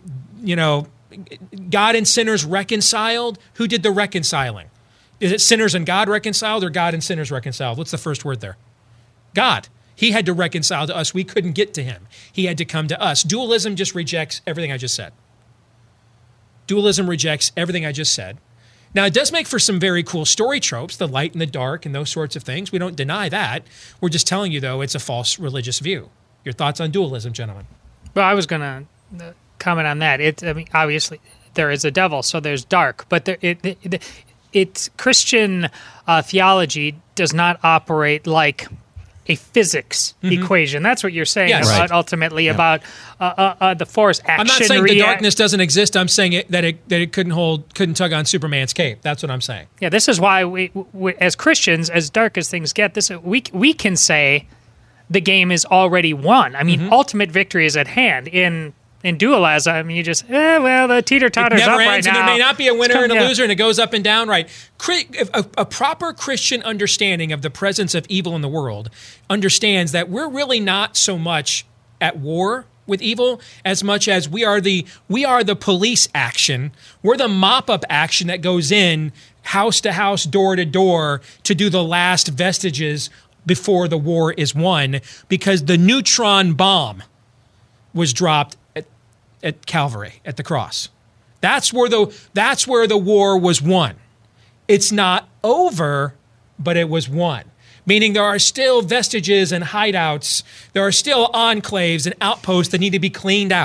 and sinners reconciled. Who did the reconciling? Is it sinners and God reconciled, or God and sinners reconciled? What's the first word there? God. He had to reconcile to us. We couldn't get to him. He had to come to us. Dualism just rejects everything I just said. Dualism rejects everything I just said. Now, it does make for some very cool story tropes, the light and the dark and those sorts of things. We don't deny that. We're just telling you, though, it's a false religious view. Your thoughts on dualism, gentlemen? Well, I was going to comment on that. Obviously, there is a devil, so there's dark. But it's Christian theology does not operate like a physics equation. That's what you're saying about ultimately about the Force action. I'm not saying the darkness doesn't exist. I'm saying that it couldn't tug on Superman's cape. That's what I'm saying. Yeah, this is why we as Christians, as dark as things get, we can say the game is already won. I mean, ultimate victory is at hand. In dualism, you just, the teeter-totter's up right now. And there may not be a winner and a loser, and it goes up and down, right? A proper Christian understanding of the presence of evil in the world understands that we're really not so much at war with evil as much as we are the police action. We're the mop-up action that goes in house to house, door to door, to do the last vestiges before the war is won, because the neutron bomb was dropped at Calvary, at the cross. That's where the war was won. It's not over, but it was won. Meaning there are still vestiges and hideouts. There are still enclaves and outposts that need to be cleaned out.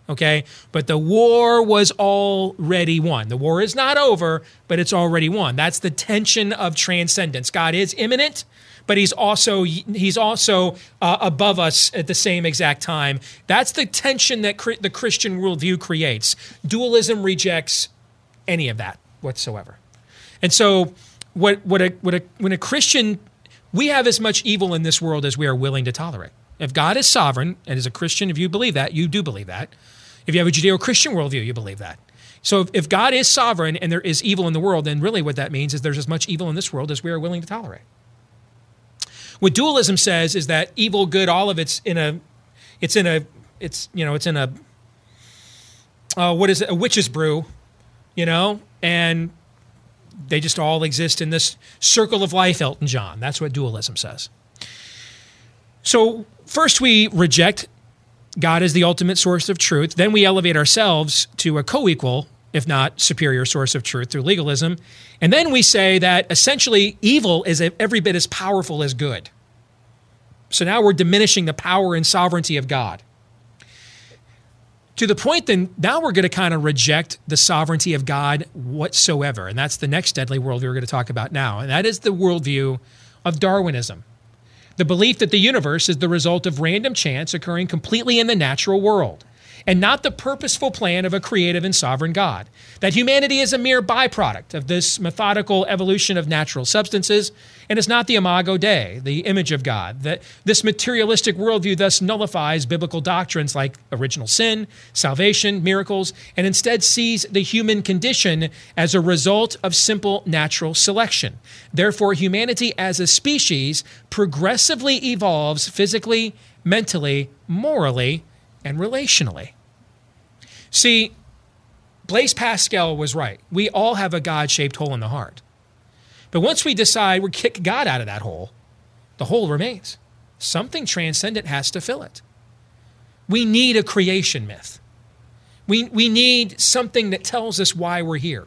okay? But the war was already won. The war is not over, but it's already won. That's the tension of transcendence. God is immanent, but he's also above us at the same exact time. That's the tension that the Christian worldview creates. Dualism rejects any of that whatsoever. And so when a Christian, we have as much evil in this world as we are willing to tolerate. If God is sovereign, and as a Christian, if you believe that, you do believe that. If you have a Judeo-Christian worldview, you believe that. So if God is sovereign and there is evil in the world, then really what that means is there's as much evil in this world as we are willing to tolerate. What dualism says is that evil, good, all of it's a witch's brew, and they just all exist in this circle of life, Elton John. That's what dualism says. So first we reject God as the ultimate source of truth. Then we elevate ourselves to a co-equal, if not superior source of truth through legalism. And then we say that essentially evil is every bit as powerful as good. So now we're diminishing the power and sovereignty of God. To the point then, now we're going to kind of reject the sovereignty of God whatsoever. And that's the next deadly worldview we're going to talk about now. And that is the worldview of Darwinism. The belief that the universe is the result of random chance occurring completely in the natural world, and not the purposeful plan of a creative and sovereign God. That humanity is a mere byproduct of this methodical evolution of natural substances, and is not the imago Dei, the image of God. That this materialistic worldview thus nullifies biblical doctrines like original sin, salvation, miracles, and instead sees the human condition as a result of simple natural selection. Therefore, humanity as a species progressively evolves physically, mentally, morally, and relationally. See, Blaise Pascal was right. We all have a God-shaped hole in the heart. But once we decide we kick God out of that hole, the hole remains. Something transcendent has to fill it. We need a creation myth. We need something that tells us why we're here.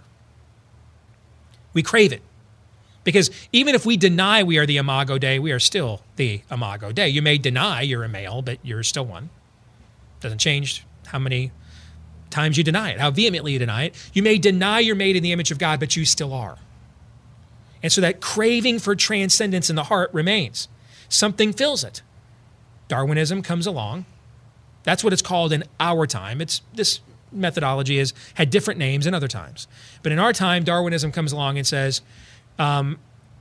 We crave it. Because even if we deny we are the imago Dei, we are still the imago Dei. You may deny you're a male, but you're still one. Doesn't change how many times you deny it, how vehemently you deny it. You may deny you're made in the image of God, but you still are. And so that craving for transcendence in the heart remains. Something fills it. Darwinism comes along. That's what it's called in our time. This methodology has had different names in other times. But in our time, Darwinism comes along and says, the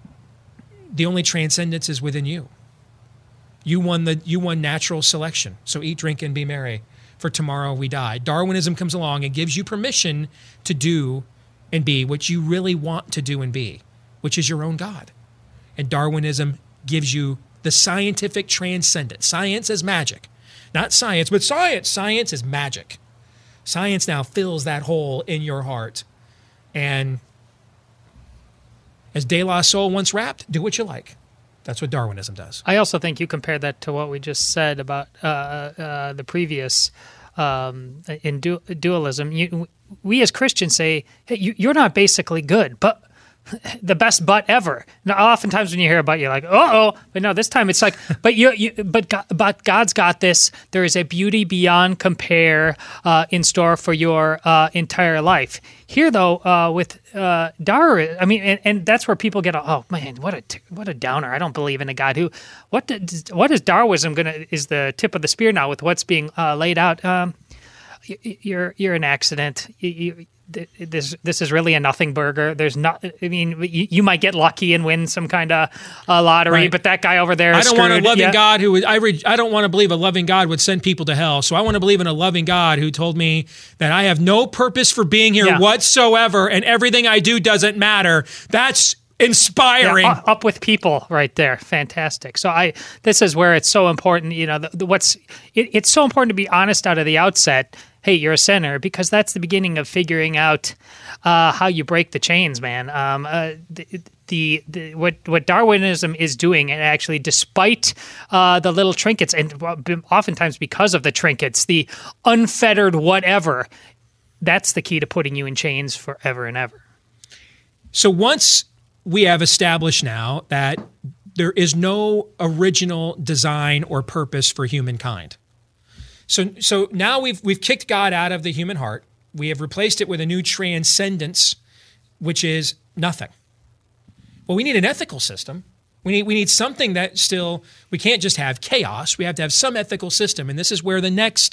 only transcendence is within you. You won natural selection. So eat, drink, and be merry, for tomorrow we die. Darwinism comes along and gives you permission to do and be what you really want to do and be, which is your own God. And Darwinism gives you the scientific transcendence. Science is magic. Not science, but science. Science is magic. Science now fills that hole in your heart. And as De La Soul once rapped, do what you like. That's what Darwinism does. I also think you compared that to what we just said about the previous in dualism. We as Christians say, hey, you're not basically good, but the best but ever. Now, oftentimes when you hear about it, you're like, uh-oh. But no, this time it's like, but God's got this. There is a beauty beyond compare in store for your entire life. Here, though, with Darwin, I mean, and that's where people get, oh man, what a downer. I don't believe in a God who. What is Darwinism is the tip of the spear now with what's being laid out? You're an accident. This is really a nothing burger. There's not. I mean, you might get lucky and win some kind of lottery, right. But that guy over there. I don't want a loving God who would. I don't want to believe a loving God would send people to hell. So I want to believe in a loving God who told me that I have no purpose for being here whatsoever, and everything I do doesn't matter. That's inspiring. Yeah, up with people right there. Fantastic. So this is where it's so important. You know, it's so important to be honest out of the outset. Hey, you're a sinner, because that's the beginning of figuring out how you break the chains, man. What Darwinism is doing, and actually, despite the little trinkets, and oftentimes because of the trinkets, the unfettered whatever, that's the key to putting you in chains forever and ever. So once we have established now that there is no original design or purpose for humankind, So now we've kicked God out of the human heart. We have replaced it with a new transcendence, which is nothing. Well, we need an ethical system. We need something that still, we can't just have chaos. We have to have some ethical system. And this is where the next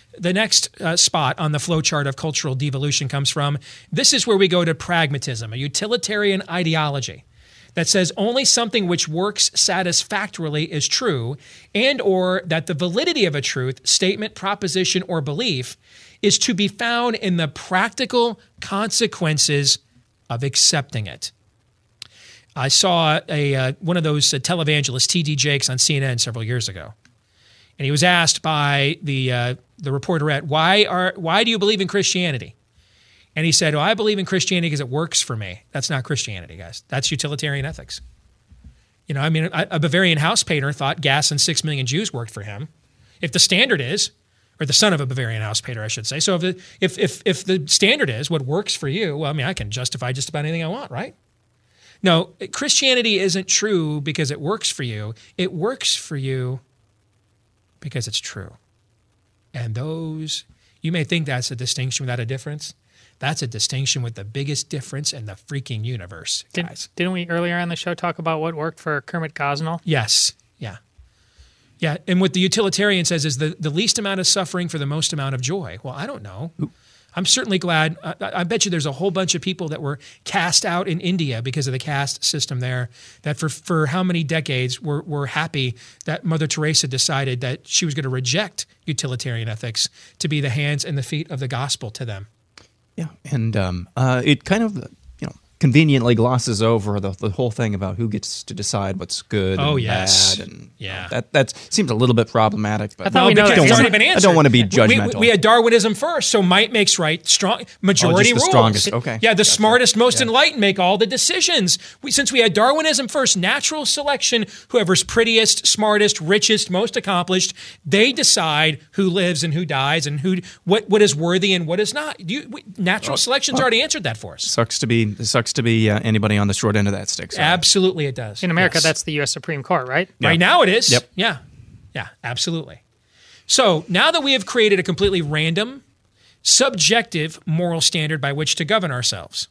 spot on the flowchart of cultural devolution comes from. This is where we go to pragmatism, a utilitarian ideology that says only something which works satisfactorily is true, and or that the validity of a truth, statement, proposition, or belief is to be found in the practical consequences of accepting it. I saw one of those televangelists, T.D. Jakes, on CNN several years ago. And he was asked by the reporterette, why do you believe in Christianity? And he said, I believe in Christianity because it works for me. That's not Christianity, guys. That's utilitarian ethics. You know, I mean, a Bavarian house painter thought gas and 6 million Jews worked for him. If the standard is, or the son of a Bavarian house painter, I should say. So if the standard is what works for you, well, I mean, I can justify just about anything I want, right? No, Christianity isn't true because it works for you. It works for you because it's true. And you may think that's a distinction without a difference. That's a distinction with the biggest difference in the freaking universe, guys. Didn't we earlier on the show talk about what worked for Kermit Gosnell? Yes. Yeah. Yeah. And what the utilitarian says is the least amount of suffering for the most amount of joy. Well, I don't know. I'm certainly glad. I bet you there's a whole bunch of people that were cast out in India because of the caste system there, that for how many decades were happy that Mother Teresa decided that she was going to reject utilitarian ethics to be the hands and the feet of the gospel to them. Yeah, and it kind of conveniently glosses over the whole thing about who gets to decide what's good and bad. And that seems a little bit problematic. But it's already been answered. I don't want to be judgmental. We had Darwinism first, so might makes right. Strong majority rules. The strongest. Okay. Yeah, the smartest, most enlightened make all the decisions. Since we had Darwinism first, natural selection, whoever's prettiest, smartest, richest, most accomplished, they decide who lives and who dies and what is worthy and what is not. Natural selection's already answered that for us. Sucks to be anybody on the short end of that stick. Sorry. Absolutely it does. In America, that's the U.S. Supreme Court, right? Yeah. Right now it is. Yep. Yeah. Yeah, absolutely. So now that we have created a completely random, subjective moral standard by which to govern ourselves,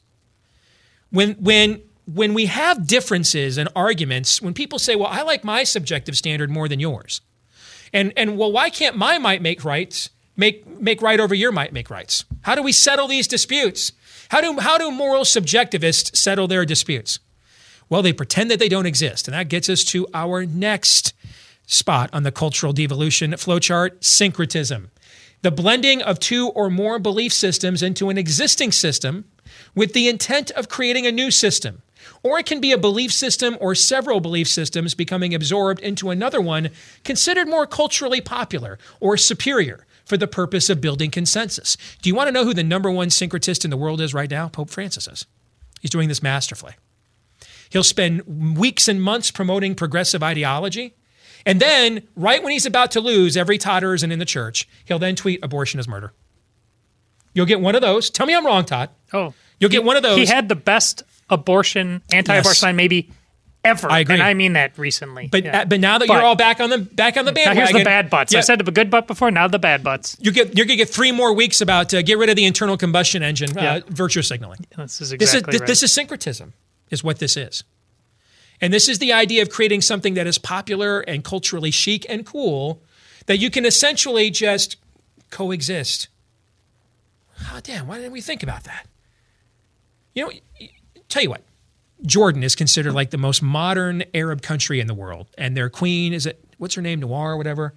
when we have differences and arguments, when people say, well, I like my subjective standard more than yours, and well, why can't my might make rights make right over your might make rights? How do we settle these disputes? How do moral subjectivists settle their disputes? Well, they pretend that they don't exist. And that gets us to our next spot on the cultural devolution flowchart, syncretism. The blending of two or more belief systems into an existing system with the intent of creating a new system. Or it can be a belief system or several belief systems becoming absorbed into another one considered more culturally popular or superior for the purpose of building consensus. Do you want to know who the number one syncretist in the world is right now? Pope Francis is. He's doing this masterfully. He'll spend weeks and months promoting progressive ideology, and then, right when he's about to lose every totterers and in the church, he'll then tweet abortion is murder. You'll get one of those. Tell me I'm wrong, Todd. Oh. You'll get one of those. He had the best anti-abortion sign maybe ever. I agree. And I mean that recently. But now that you're all back on the bandwagon. Now here's the bad butts. Yeah. I said the good butt before, now the bad butts. You're going to get 3 more weeks about get rid of the internal combustion engine, virtue signaling. This is exactly right. This is syncretism, is what this is. And this is the idea of creating something that is popular and culturally chic and cool that you can essentially just coexist. Oh, damn, why didn't we think about that? You know, tell you what. Jordan is considered like the most modern Arab country in the world. And their queen, what's her name, Noir or whatever?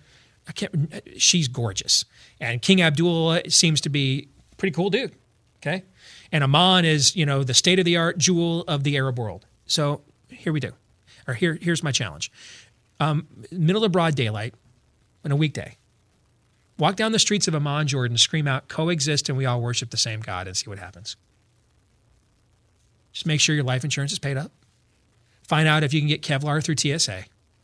She's gorgeous. And King Abdullah seems to be a pretty cool dude, okay? And Amman is, the state-of-the-art jewel of the Arab world. So here we do. Or here's my challenge. Middle of broad daylight on a weekday. Walk down the streets of Amman, Jordan, scream out, coexist, and we all worship the same God, and see what happens. Just make sure your life insurance is paid up. Find out if you can get Kevlar through TSA.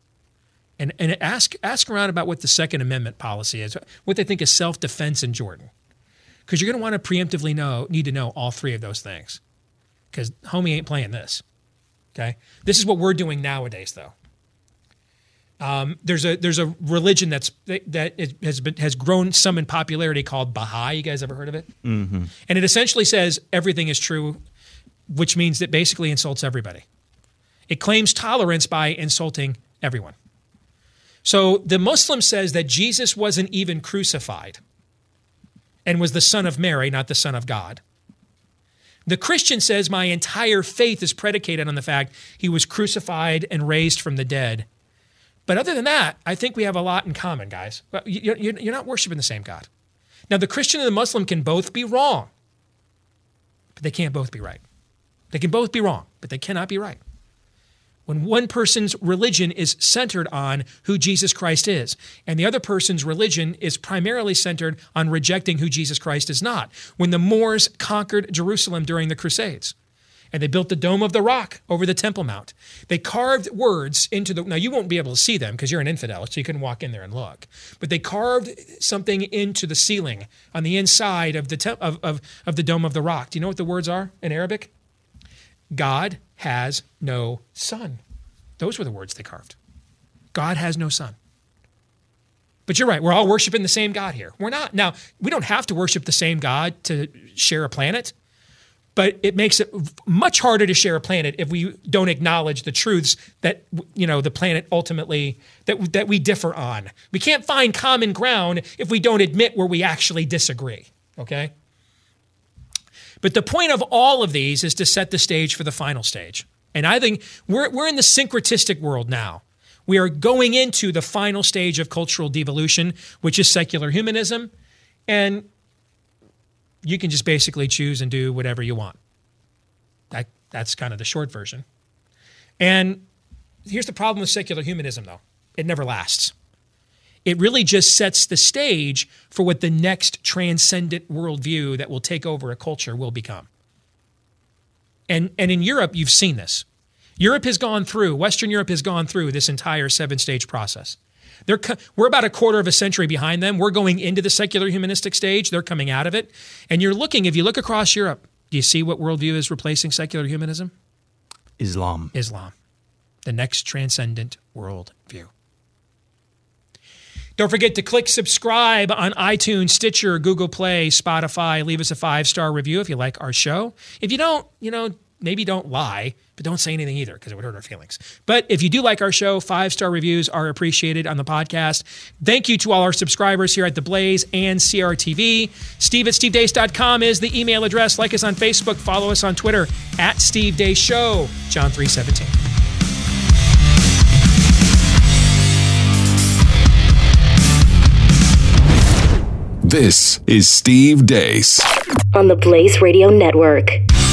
And ask around about what the Second Amendment policy is, what they think is self-defense in Jordan. Because you're going to want to preemptively need to know all 3 of those things. Because homie ain't playing this. Okay? This is what we're doing nowadays, though. There's a religion that has grown some in popularity called Baha'i. You guys ever heard of it? Mm-hmm. And it essentially says everything is true, which means it basically insults everybody. It claims tolerance by insulting everyone. So the Muslim says that Jesus wasn't even crucified and was the son of Mary, not the son of God. The Christian says my entire faith is predicated on the fact he was crucified and raised from the dead. But other than that, I think we have a lot in common, guys. You're not worshiping the same God. Now, the Christian and the Muslim can both be wrong, but they can't both be right. They can both be wrong, but they cannot be right. When one person's religion is centered on who Jesus Christ is, and the other person's religion is primarily centered on rejecting who Jesus Christ is not. When the Moors conquered Jerusalem during the Crusades, and they built the Dome of the Rock over the Temple Mount, they carved words into the... Now, you won't be able to see them because you're an infidel, so you couldn't walk in there and look. But they carved something into the ceiling on the inside of the Dome of the Rock. Do you know what the words are in Arabic? God has no son. Those were the words they carved. God has no son. But you're right. We're all worshiping the same God here. We're not. Now, we don't have to worship the same God to share a planet, but it makes it much harder to share a planet if we don't acknowledge the truths that, the planet ultimately, that we differ on. We can't find common ground if we don't admit where we actually disagree, okay? But the point of all of these is to set the stage for the final stage. And I think we're in the syncretistic world now. We are going into the final stage of cultural devolution, which is secular humanism. And you can just basically choose and do whatever you want. That's kind of the short version. And here's the problem with secular humanism, though. It never lasts. It really just sets the stage for what the next transcendent worldview that will take over a culture will become. And in Europe, you've seen this. Western Europe has gone through this entire 7-stage process. We're about a quarter of a century behind them. We're going into the secular humanistic stage. They're coming out of it. And if you look across Europe, do you see what worldview is replacing secular humanism? Islam. The next transcendent worldview. Don't forget to click subscribe on iTunes, Stitcher, Google Play, Spotify. Leave us a 5-star review if you like our show. If you don't, maybe don't lie, but don't say anything either because it would hurt our feelings. But if you do like our show, 5-star reviews are appreciated on the podcast. Thank you to all our subscribers here at The Blaze and CRTV. Steve@stevedeace.com is the email address. Like us on Facebook. Follow us on Twitter @SteveDaceShow. John 3:17. This is Steve Deace on the Blaze Radio Network.